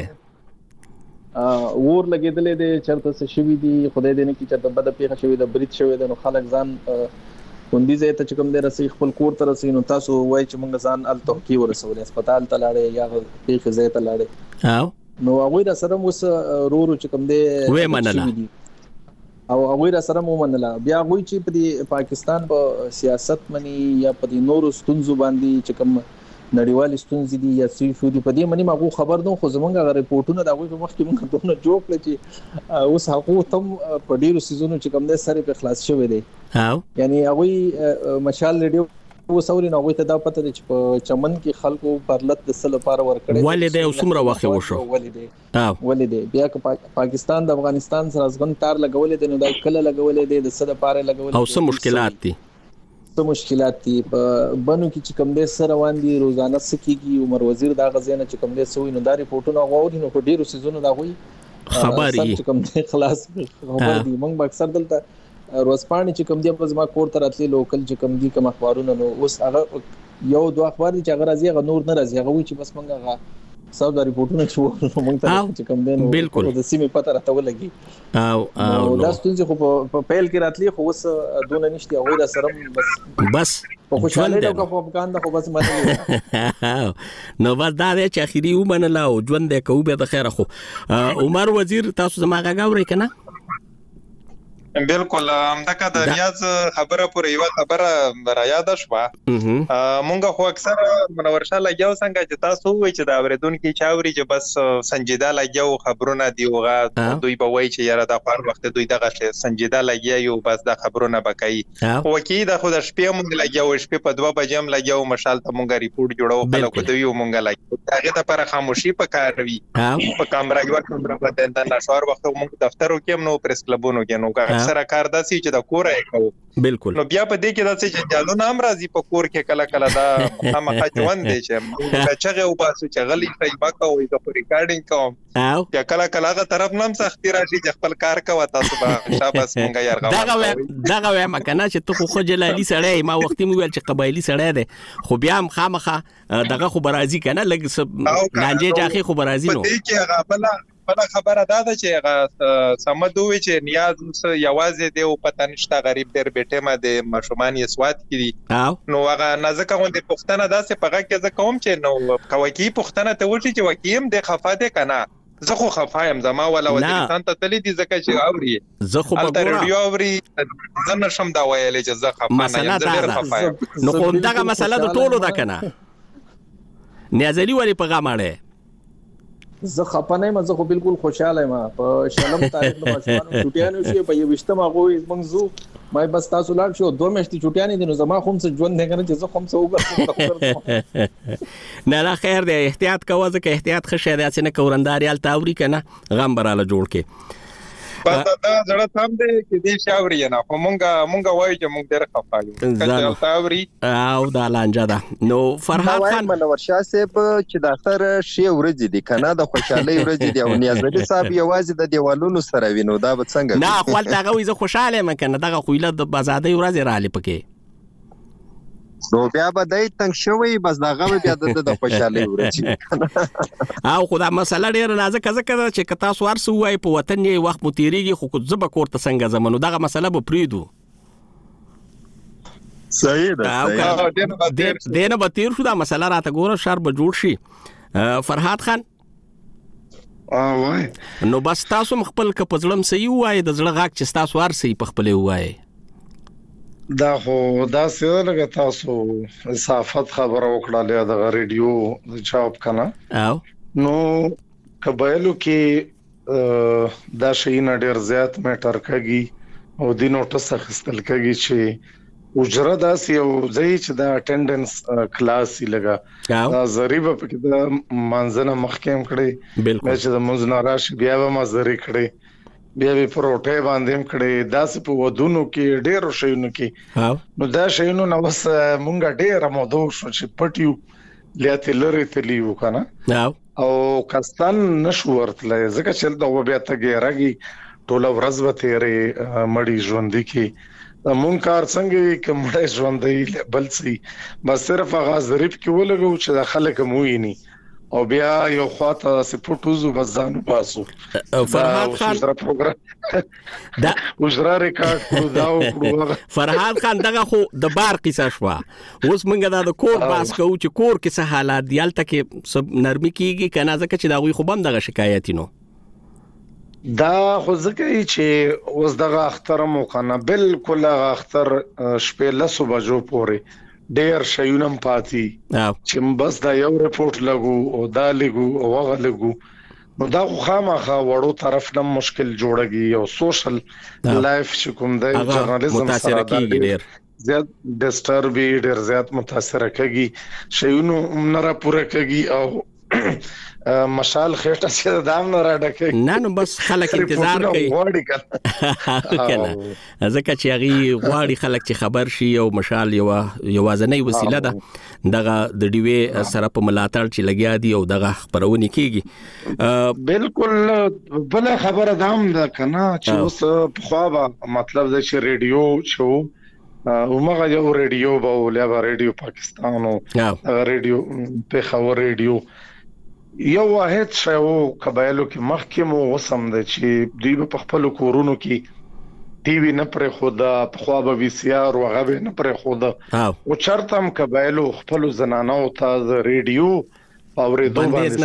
ور لګیدلې د چرته څه شوی دی خدای دې نه کی چرته بد پیښه شوی د بریټ شوی د خلک ځان کوندې زه ته چې کوم دې رسې خپل کور ته رسې نو تاسو وای چې موږ ځان ال توقي ورسول هسپتال ته لاړې یا پیښه زه ته لاړې او نو هغه را سره موس رورو چې کوم دې وې منله او هغه را سره مو منله بیا هغه چې په پاکستان په سیاست منی یا په نورو ستونزو باندې چې کوم نړیوال ستونزې دي یا سی شو دي په دې منی ما خبر نو خو زمونږ غو ریپورتونه دا غوي په وخت کې موږ دونه جوړ کړ چې اوس هغه تم په ډیرو سيزونو چې کوم د سره په خلاص شوی دی او یعنی هغه مشال ریډیو وسوري نو ته دا پته چې په چمن کې خلکو پرلط د سل لپاره ورکړي ولې د اوسمره واخه وشو ولې او ولې بیا که پاکستان د افغانستان سره ځغن تار لګولې دي نو دا کله لګولې دي د سل لپاره لګولې او څه مشکلات دي څه مشکلات دي په بنو کې چې کوم دې سره روان دي روزانه سکیږي عمر وزیر دا غزنه چې کوم دې سوي نو دا ریپورتونه غوړي نو په ډیرو سيزونو دا وي خبري چې کوم دې خلاص خبر دي موږ اکثر دلته روزپاڼې چې کوم دې په زما کور ته راتلي لوکل چې کوم دي کوم اخبارونه نو اوس هغه یو دوه اخبار دي چې هغه راځي هغه نور نه راځي هغه وي چې بس موږ هغه سب د ریپورتونه چې موږ ته چې کوم دین بالکل د سیمې پته راته ولګي او او دا ستونزې خو په پیل کې راتلی خو اوس دونه نشته هغه را سره بس بس په خوشاله دا په افغان دا خو بس ماته نو بس دا چې اخیری ومنله او ژوند د کوو به د خیره خو عمر وزیر تاسو زما غاوري کنه بالکل همدغه د ریاض خبره پر یو خبره را یاد شوه مونږ خو اکثر منور شاه لګیاو څنګه چې تاسو وایي چې دا اوریدونکو چاوري چې بس سنجیده لګیاو خبرونه دی وغه دوی به وایي چې یاره دا په وخت دوی دغه سنجیده لګیاو بس دا خبرونه بکای خو کی دا خو د شپې مونږ لګیاو شپې په دوه بجې هم لګیاو مشال ته مونږه ریپورت جوړو خلکو دوی مونږه لګیاو هغه ته پر خاموشي پکاروي په کیمرا یو کیمرا په دنده نشور وخت مونږ دفترو کې نو پریس کلبونو کې نو سره کار داسي چې دا کور یې کوو بالکل نو بیا په دې کې داسي چې جالو نام راځي په کور کې کله کله دا مخه ژوند دی چې چغه او باسو چې غلي فای باکو وي د ریکارډینګ کوم او یا کله کله هغه طرف نام سختي راشي چې خپل کار کوي تاسو به شاباس مونږه یارغه دا دا وایم کنه چې ته خو جلالي سړی ما وختي مو ویل چې قبایلی سړی دی خو بیا هم خامخه دغه خو برازي کنه لګ لانجه جاخي خو برازي نو په دې کې هغه بل بل خبره دا ده چې هغه سمدوي چې نیاز یوازې دی او پته نشته غریب ډېر بیٹه ما د مشومان یې سواد کړي نو هغه نازک غونډه پښتنه داسې پغه کې ځکه کوم چې نو کوي پښتنه ته وشي چې وکیم د خفاده کنه زه خو خفایم زما ولا وزیرستان ته تللی دي ځکه چې اوري زه خو په ریډیو اوري زه نشم دا ویلې چې زه خفانه یم زه ډېر خفایم نو کوم دغه مسله د ټولو ده کنه نیازلی وری په غاړه زه خپنه ما زه خو بالکل خوشاله ما په شلم تاریخ د ماشومان چټیانو شي په یوشتم هغه منځو ما بس تاسو لاړ شو دوه میاشتې چټیانې دي نو زما کوم څه ژوند نه کنه چې زه کوم څه وګورم نه لا خیر دی احتیاط کوه ځکه احتیاط خشه دی چې نه کورنداري ال تاوري کنه غم براله جوړ کې بس دا زړه تام دی چې دې شاوري نه په مونږه مونږه وایو چې مونږ ډېر خفه یو کله شاوري او دا لانجه ده. نو فرحات خان منور شاه صاحب چې د اختر شی ورځ دي کنه د خوشحالي ورځ دي او نیازبی صاحب یوازې د دیوالونو سره وینو دا به څنګه نه خپل دغه وي زه خوشاله یم کنه دغه خویله د آزادۍ ورځ رااله پکې نو بیا به دای تنگ شوی بس دغه بیا د خوشحالي ورځ او خدا مسله ډیره نازک ځکه چې کتا سوار سو وای په وطن یې وخت متیریږي خو زب کوړه څنګه زمونو دغه مسله به پریدو صحیح ده دینه به تیر شو دا مسله راته ګوره شر به جوړ شي. فرحات خان وای نو بس تاسو خپل ک پزړم سي وای د زړه غاک چې تاسو ور سي په خپل وای دا خو دا څه لګا تاسو صحافت خبر وکړه له د ریډیو جواب کنه او نو قبایلو کې دا شي نه ډیر زیات میټر کوي او د نوټس خستل کوي چې اجره داسې او ځای چې دا اټینډنس کلاس لګا دا ضریب په کې د منځنه مخکیم کړي چې د منځنه راشي بیا به مزري کړي بیا به پروټه باندې کړي داسې په ودونو کې ډېر شيونو کې نو دا شيونو نو بس مونږ ډېر موضوع شو چې پټیو لیاته لري تلیو کنه او کستان نشو ورتله ځکه چې دا بیا ته ګرګي ټوله ورځ به تیرې مړی ژوند کې مونږ کار څنګه کومه ژوند دی بل سي بس صرف غاز ریب کې ولګو چې د خلک مویني او بیا یو خواته سپورټوزو بزانو پاسو فرحات خان دا وزرا ریکارډ دا فرحات خان دغه خو د بار قصه شو اوس مونږ دا د کور باس کو چې کور کې څه حالات دی الته کې سب نرمي کیږي کنه ځکه چې دا غوي خو بم دغه شکایتینو دا خو ځکه چې اوس دغه اختر مو کنه بالکل اختر شپه لسو بجو پورې ډیر شیونم پاتې چې بس دا یو رپورت لګو او دا لګو او هغه لګو نو دا خو خامخا وړو طرف نه مشکل جوړږي او سوشل لایف چې کوم دی جرنالیزم متاثر کیږي ډیر زیات ډسټرب ډیر زیات متاثر کیږي شیونو نه را پوره کیږي او مشال خېټه چې دام نه راډکه نه نو بس خلک انتظار کوي غواړي کنه ځکه چې هغه غواړي خلک چې خبر شي او مشال یو یوازنۍ وسیله ده دغه د ډیوی سره په ملاتړ چې لګیا دي او دغه خبرونه کیږي بالکل بل خبره دام ده کنه چې اوس په خوا مطلب د چې ریډیو شو ومغه یو ریډیو به ولې ریډیو پاکستان او ریډیو په خبر ریډیو یو واحد شاو قبایلو کې محکمو وسم د چې دوی په خپل کورونو کې ټي وي نه پرې خوده په خوا به وي سي ار او غو نه پرې خوده او چرتم قبایلو خپل زنانه او تاز ریډیو اورېدو باندې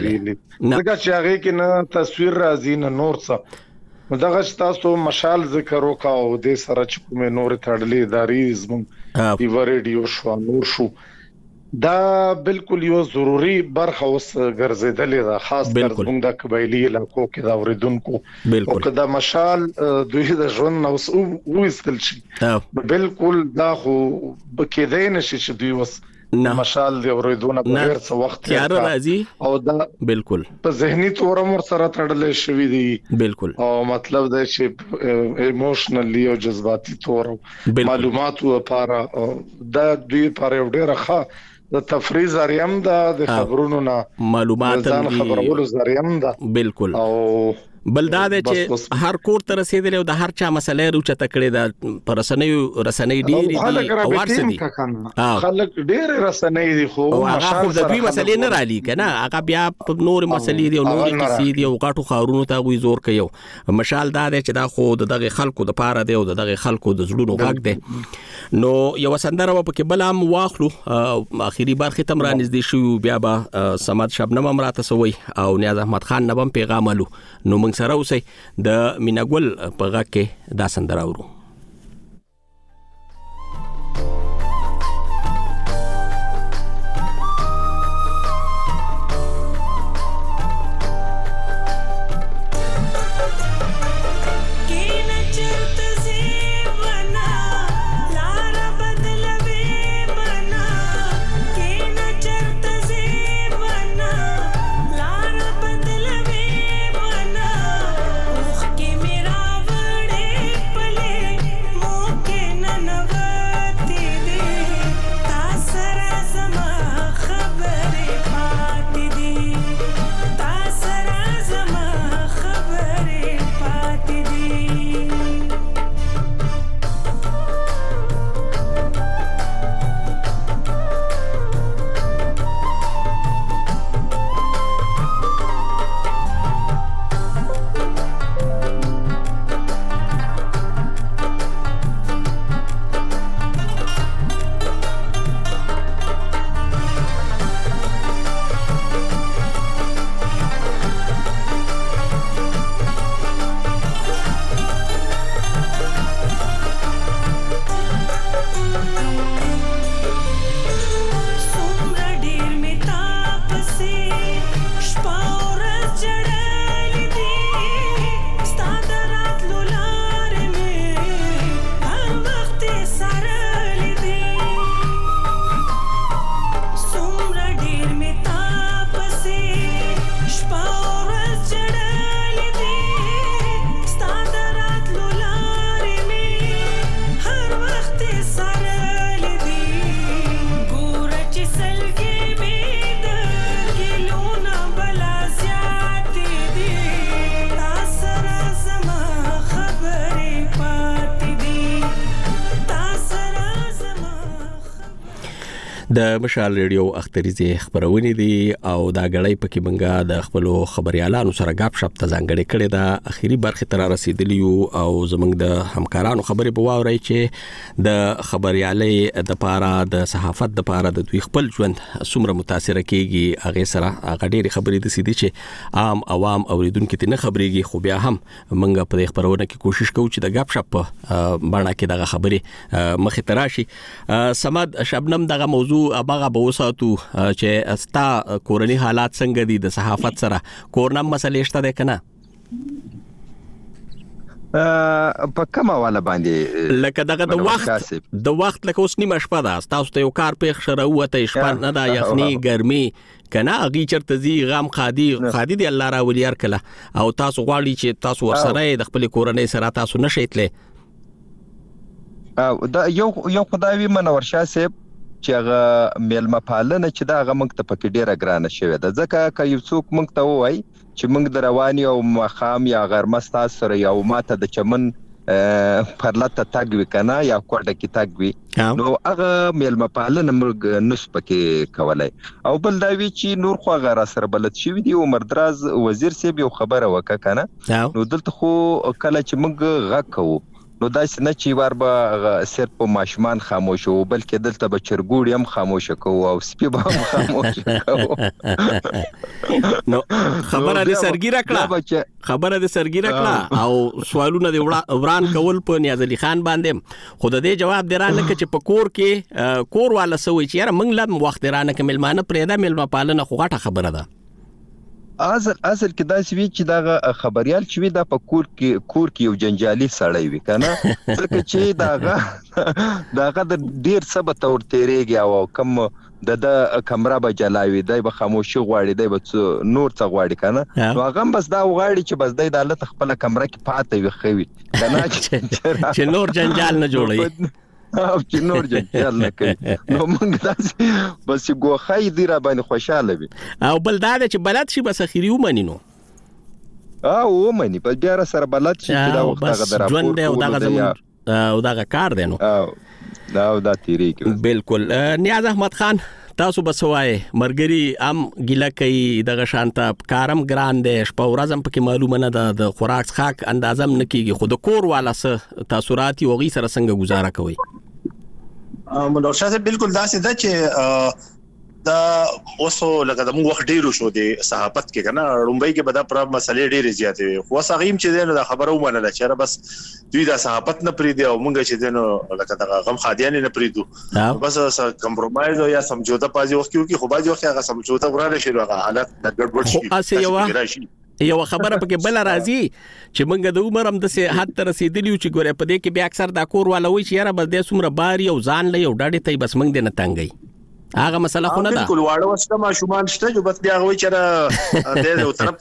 ځکه چې هغه کې نه تصویر راځي نه نور څه دغه تاسو مشال ذکر وکاو د سره چې کومه نور تړلې داریزم دی ریډیو شو نور شو دا بالکل یو ضروری برخه اوس ګرځیدلې ده خاص کر زموږ د قبایلی علاقو کې دا اوریدونکو او کدا مشال دوی د ژوند نو وستل شي بالکل دا خو بکیدای نشي چې دوی وس مشال دی اوریدونه په ډیر څه وخت تیار راځي او دا بالکل په ذهني تور مر سره تړلې شوې دي بالکل او مطلب دا چې ایموشنلی او جذباتي تور معلوماتو لپاره دا دوی لپاره ډیره ښه د تفریح زریم ده د خبرونو نه معلومات ځان خبرولو زریم ده بالکل او بل دا چې هر کور تر رسیدل او د هر چا مسله روچه تکړه د پرسنۍ رسنۍ ډېری دي او ورسدي خلک ډېر رسنۍ دي خو هغه د دوی مسلې نه رالي کنه هغه بیا نور مسلې دي او نور کیسې دي او غاټو خارونو ته وي زور کوي مشال دا چې دا خو دغه خلکو د پاره دی او دغه خلکو د زړونو غږ دی نو یو سندره په کې بلام واخلو اخیری برخه تم را نږدې شو بیا به سمات شبنم امراته سوي او نیاز احمد خان نبم پیغام الو نو موږ سره اوسئ د میناګل په غږ کې دا سندره اورو मेरा د مشال ریډیو اختریزي خبرونه دي او دا غړی پکې منګه د خپل خبريالانو سره غاب شپ ته ځانګړي کړي دا اخیری برخه تر رسیدلی او زمنګ د همکارانو خبرې بواوري چې د خبريالي د پاره د صحافت د پاره د دوی خپل ژوند څومره متاثر کیږي هغه سره هغه ډېری خبرې د سيدي چې عام عوام اوریدونکو ته نه خبريږي خو بیا هم منګه په خبرونه کې کوشش کوو چې د غاب شپ باندې کې دغه خبرې مخې تراشي. سماد شبنم دغه موضوع ابغه به وساتو چې استا کورنی حالات څنګه دي د صحافت سره کورنم مسلې شته ده کنه په کومه والا باندې لکه دغه د وخت د وخت لکه اوس نیمه شپه ده تاسو ته یو کار پېښ شره وته شپه نه ده یخني ګرمي کنه اغي چرته زی غام خادي خادي دی الله را وليار کله او تاسو غواړي چې تاسو ورسره د خپل کورنۍ سره تاسو نشئتله او دا یو یو خدای منور شاه صاحب چې هغه میلمه پالنه چې دا هغه موږ ته پکې ډیره ګرانه شوې ده ځکه که یو څوک موږ ته وایي چې موږ د رواني او مخام یا غرمستا سره یو ماته د چمن پرلته تاګ وکنه یا کوټه کې تاګ وی نو هغه میلمه پالنه موږ نس پکې کولای او بل دا وی چې نور خو غره سره بلد شوی دی عمر دراز وزیر صاحب یو خبره وکړه کنه نو دلته خو کله چې موږ غږ کوو نو دا څنګه چې وار به صرف په ماشمان خاموش وو بلکې دلته به چرګوړی هم خاموش کوو او سپي به هم خاموش کوو نو خبره دې سرګیره کړه خبره دې سرګیره کړه او سوالونه دې وران کول په نیاز علي خان باندې خود دې جواب درانه چې په کور کې کور والا سوي چې یاره موږ لم وخت درانه کې ملمانه پرېدا ملما پالنه خو غټه خبره ده اصل اصل کې دا سوي چې دا خبريال چې دا په کور کې کور کې یو جنجالي سړی وي کنه ځکه چې داغه داغه د ډیر سبا تور تیریږي او کم د د کمره به جلاوي دای به خاموشي غواړي دای به نور څه غواړي کنه نو هغه بس دا غواړي چې بس دای د حالت خپل کمره کې پاتې وي خوي کنه چې نور جنجال نه جوړي او چې نور جنجال نه کوي نو موږ داسې بس ګوخای دی را باندې خوشاله وي او بل دا چې بلد شي بس اخیری ومني نو او ومني په بیا سره بلد شي چې دا وخت هغه درا ژوند او دغه زمون او دغه کار دی نو دا دا تیری کې بالکل. نیاز احمد خان تاسو بسوای مرګري ام ګیله کوي دغه شانته کارم ګران دی شپه ورځم پکې معلومه نه ده د خوراک خاک اندازم نکېږي خو د کور والا څه تاثیرات او غي سره څنګه گزاره کوي منور شاه بالکل داسې ده چې دا اوسو لکه د موږ وخت ډیرو شو د صحافت کې کنه رومبای کې بدا پر مسلې ډیرې زیاتې وي خو ساغیم چې دنه خبرو منله چې بس دوی دا صحافت نه پریدي او موږ چې دنه لکه د غم خادیان نه پریدو بس کمپرمایز او یا سمجوته پازي وخت کې خو باجي وخت هغه سمجوته ورانه شي هغه حالت د ګډوډ شي اسه یو یو خبره پکې بل راځي چې موږ د عمر هم د سه حد تر رسیدلی چې ګوره په دې کې بیا اکثر دا کور والا وي چې یاره بس د سمره بار یو ځان له یو ډاډه ته بس موږ نه تنګي هغه مسله خو نه ده بالکل واړه وسته ما شومان شته جو بس بیا غوي چې د دې طرف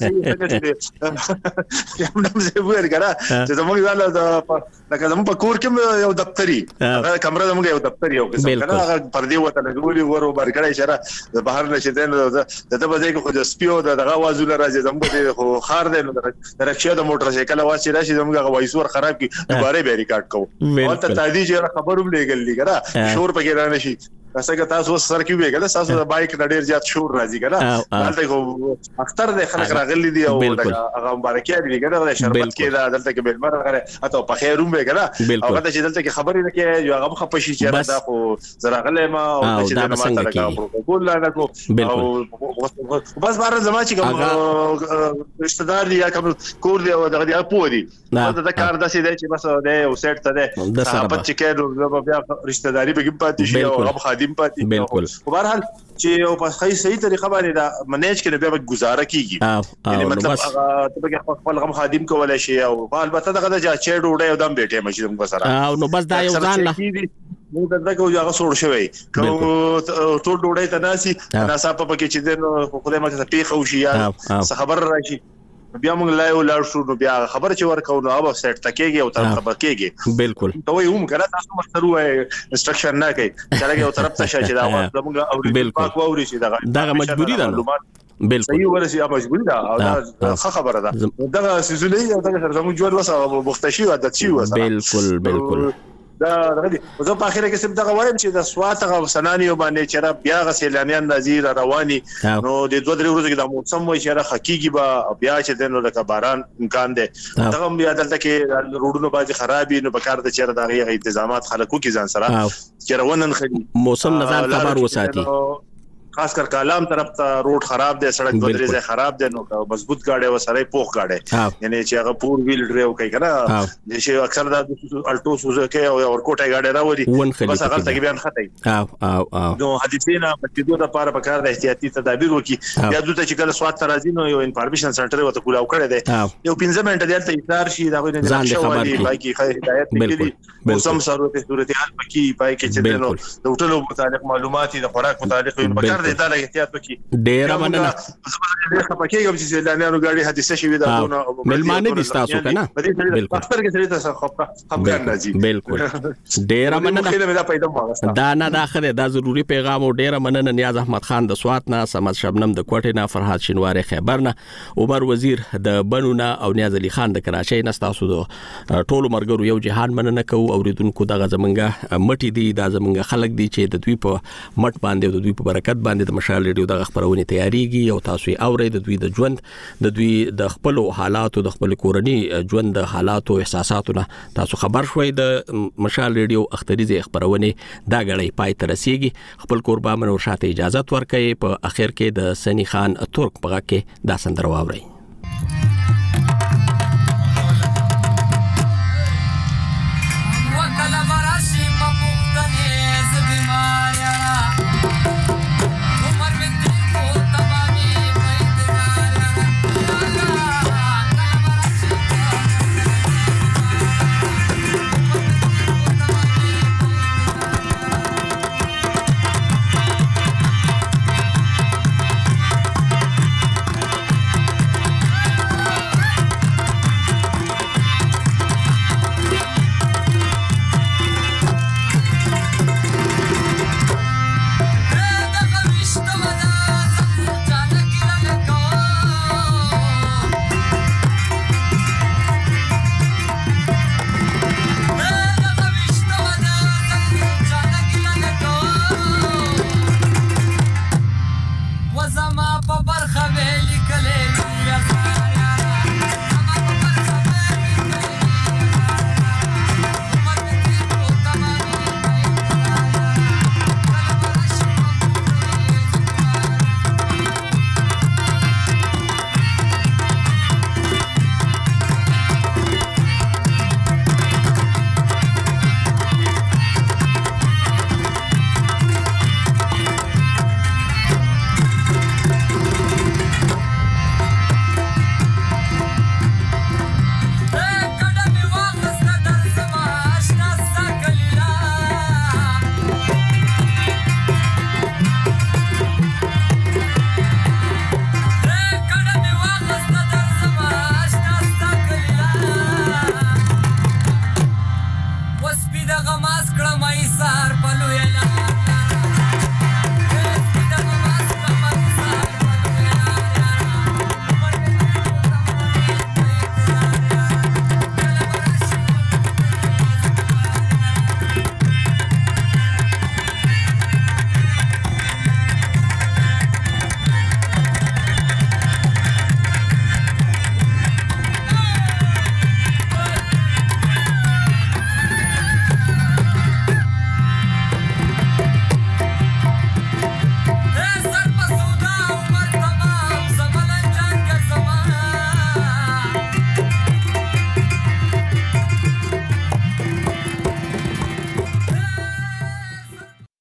څخه یم نو زه ورګرا چې زموږ والا د لکه زموږ په کور کې یو دفتري کمره زموږ یو دفتري یو قسم کنه هغه پردي وته لګولي ورو برګړې چې د بهر نشي دین د د بځای کې خو د سپیو دغه وازونه راځي زموږ خو خار دی نو د رکشا د موټر سایکل واسي راشي زموږ وایسور خراب کی دوباره به ریکارډ کوو او ته تادي چې خبروم لګل لګرا شور پکې را نشي اسګه تاسو سر کې ویګل تاسو د بایک ډېر زیات شور راځي کنه دلته خو اختر د خلک راغلي دي او هغه مبارکي دی کنه د شربت کې دا دلته کې بل مر غره اته په خیروم ویګل او کله چې دلته کې خبرې نه کې یو هغه خپشي چې دا خو زراغله ما او چې د ما سره پروتوکول لا کو او بس بار زما چې کوم رشتہ دار یا کوم کور دی او دغه پو دی دا د کار داسې دی چې بس د یو سیټ ته ده صحابت چې کېدو بیا رشتہ داری به کې پاتې شي او هغه بالکل په هر حال چې او په خی صحیح طریقه باندې دا منیج کې به گزاره کیږي یعنی مطلب هغه ته خپل غم خادم کولای شي او البته دغه د چا ډوډۍ او دم بیٹه مشرم بسره او نو بس دا یو ځان له نو دغه یو هغه سوړ شوی کو ټول ډوډۍ ته ناسي ناسا په کې چې د خدای ماته پیښ او شي یا خبر راشي بیا موږ لایو لاړ شو نو بیا خبر چې ورکو نو اوب سیټ تکيږي او تر خبر کېږي بالکل ته وي هم کړه تاسو مسترو انسترکشن نه کوي چې یو طرف ته شي دا موږ او پاک ووري شي دا دا مجبوری ده بالکل صحیح ورسي یا مجبوری ده او دا خبره ده دا سيزوني دا زموږ جوړ وسه مختشي او عادت شي وسه بالکل بالکل دا غدي زه په اخره کې سم دا وایم چې د سوات غو سنانیو باندې چې را بیا غ سیلانیان نظیر رواني نو د دوه درې ورځې کې د موسم وي چې را حقيقي به بیا چې دنو د باران امکان دی دا هم بیا دلته کې روډونو باندې خرابي نو په کار د چیرې د غي انتظامات خلکو کې ځان سره چې روانن خدي موسم نظام خبر وساتي خاص کر کالام طرف ته روډ خراب دی سړک بدري ځای خراب دی نو مضبوط گاډي وسره پوخ گاډي یعنی چې هغه پور ویل ډرایو کوي کنه چې اکثر د الټو سوزوکی او ورکوټه گاډي راوړي بس هغه ته بیان خطي او او نو حدیثینا په دې د لپاره په کار د احتیاطي تدابیر وکي بیا دوی چې کله سواد ترازی نو یو انفارمیشن سنټر وته کولاو کړی دی یو پنځه منټه دلته ایثار شي دا غوډه نقشه والی باقي هدایت کړي موسم صورت صورتحال پکې پای کې چې نو د هوټلو متعلق معلومات د خوراک متعلق د تعالی احتیاط وکي ډیر مننه زه پکې کوم چې لاندې غاډي حادثه شوې ده نو ملمانه دي تاسو کنه بالکل اکثر کې سړي تاسو خپګان راځي بالکل ډیر مننه دا نه داخله دا ضروری پیغام او ډیر مننه نیاز احمد خان د سوات نه سمد شبنم د کوټې نه فرحات شینواری خیبر نه عمر وزیر د بنونه او نیاز علي خان د کراچۍ نه تاسو د ټولو مرګرو یو جهان مننه کوو اوریدونکو دغه زمونږه مټي دي دا زمونږه خلک دي چې د دوی په مټ باندې د دوی په برکت باندې د مشال ریډیو د خبرونه تیاریږي او تاسو یې اورئ د دوی د ژوند د دوی د خپل حالاتو د خپل کورنی ژوند د حالاتو احساساتو نه تاسو خبر شوي د مشال ریډیو اختریزي خبرونه دا غړي پای تر رسیږي خپل قربان منو شاته اجازه ورکړي په اخر کې د سنی خان ترک په غږ کې دا سندره واوري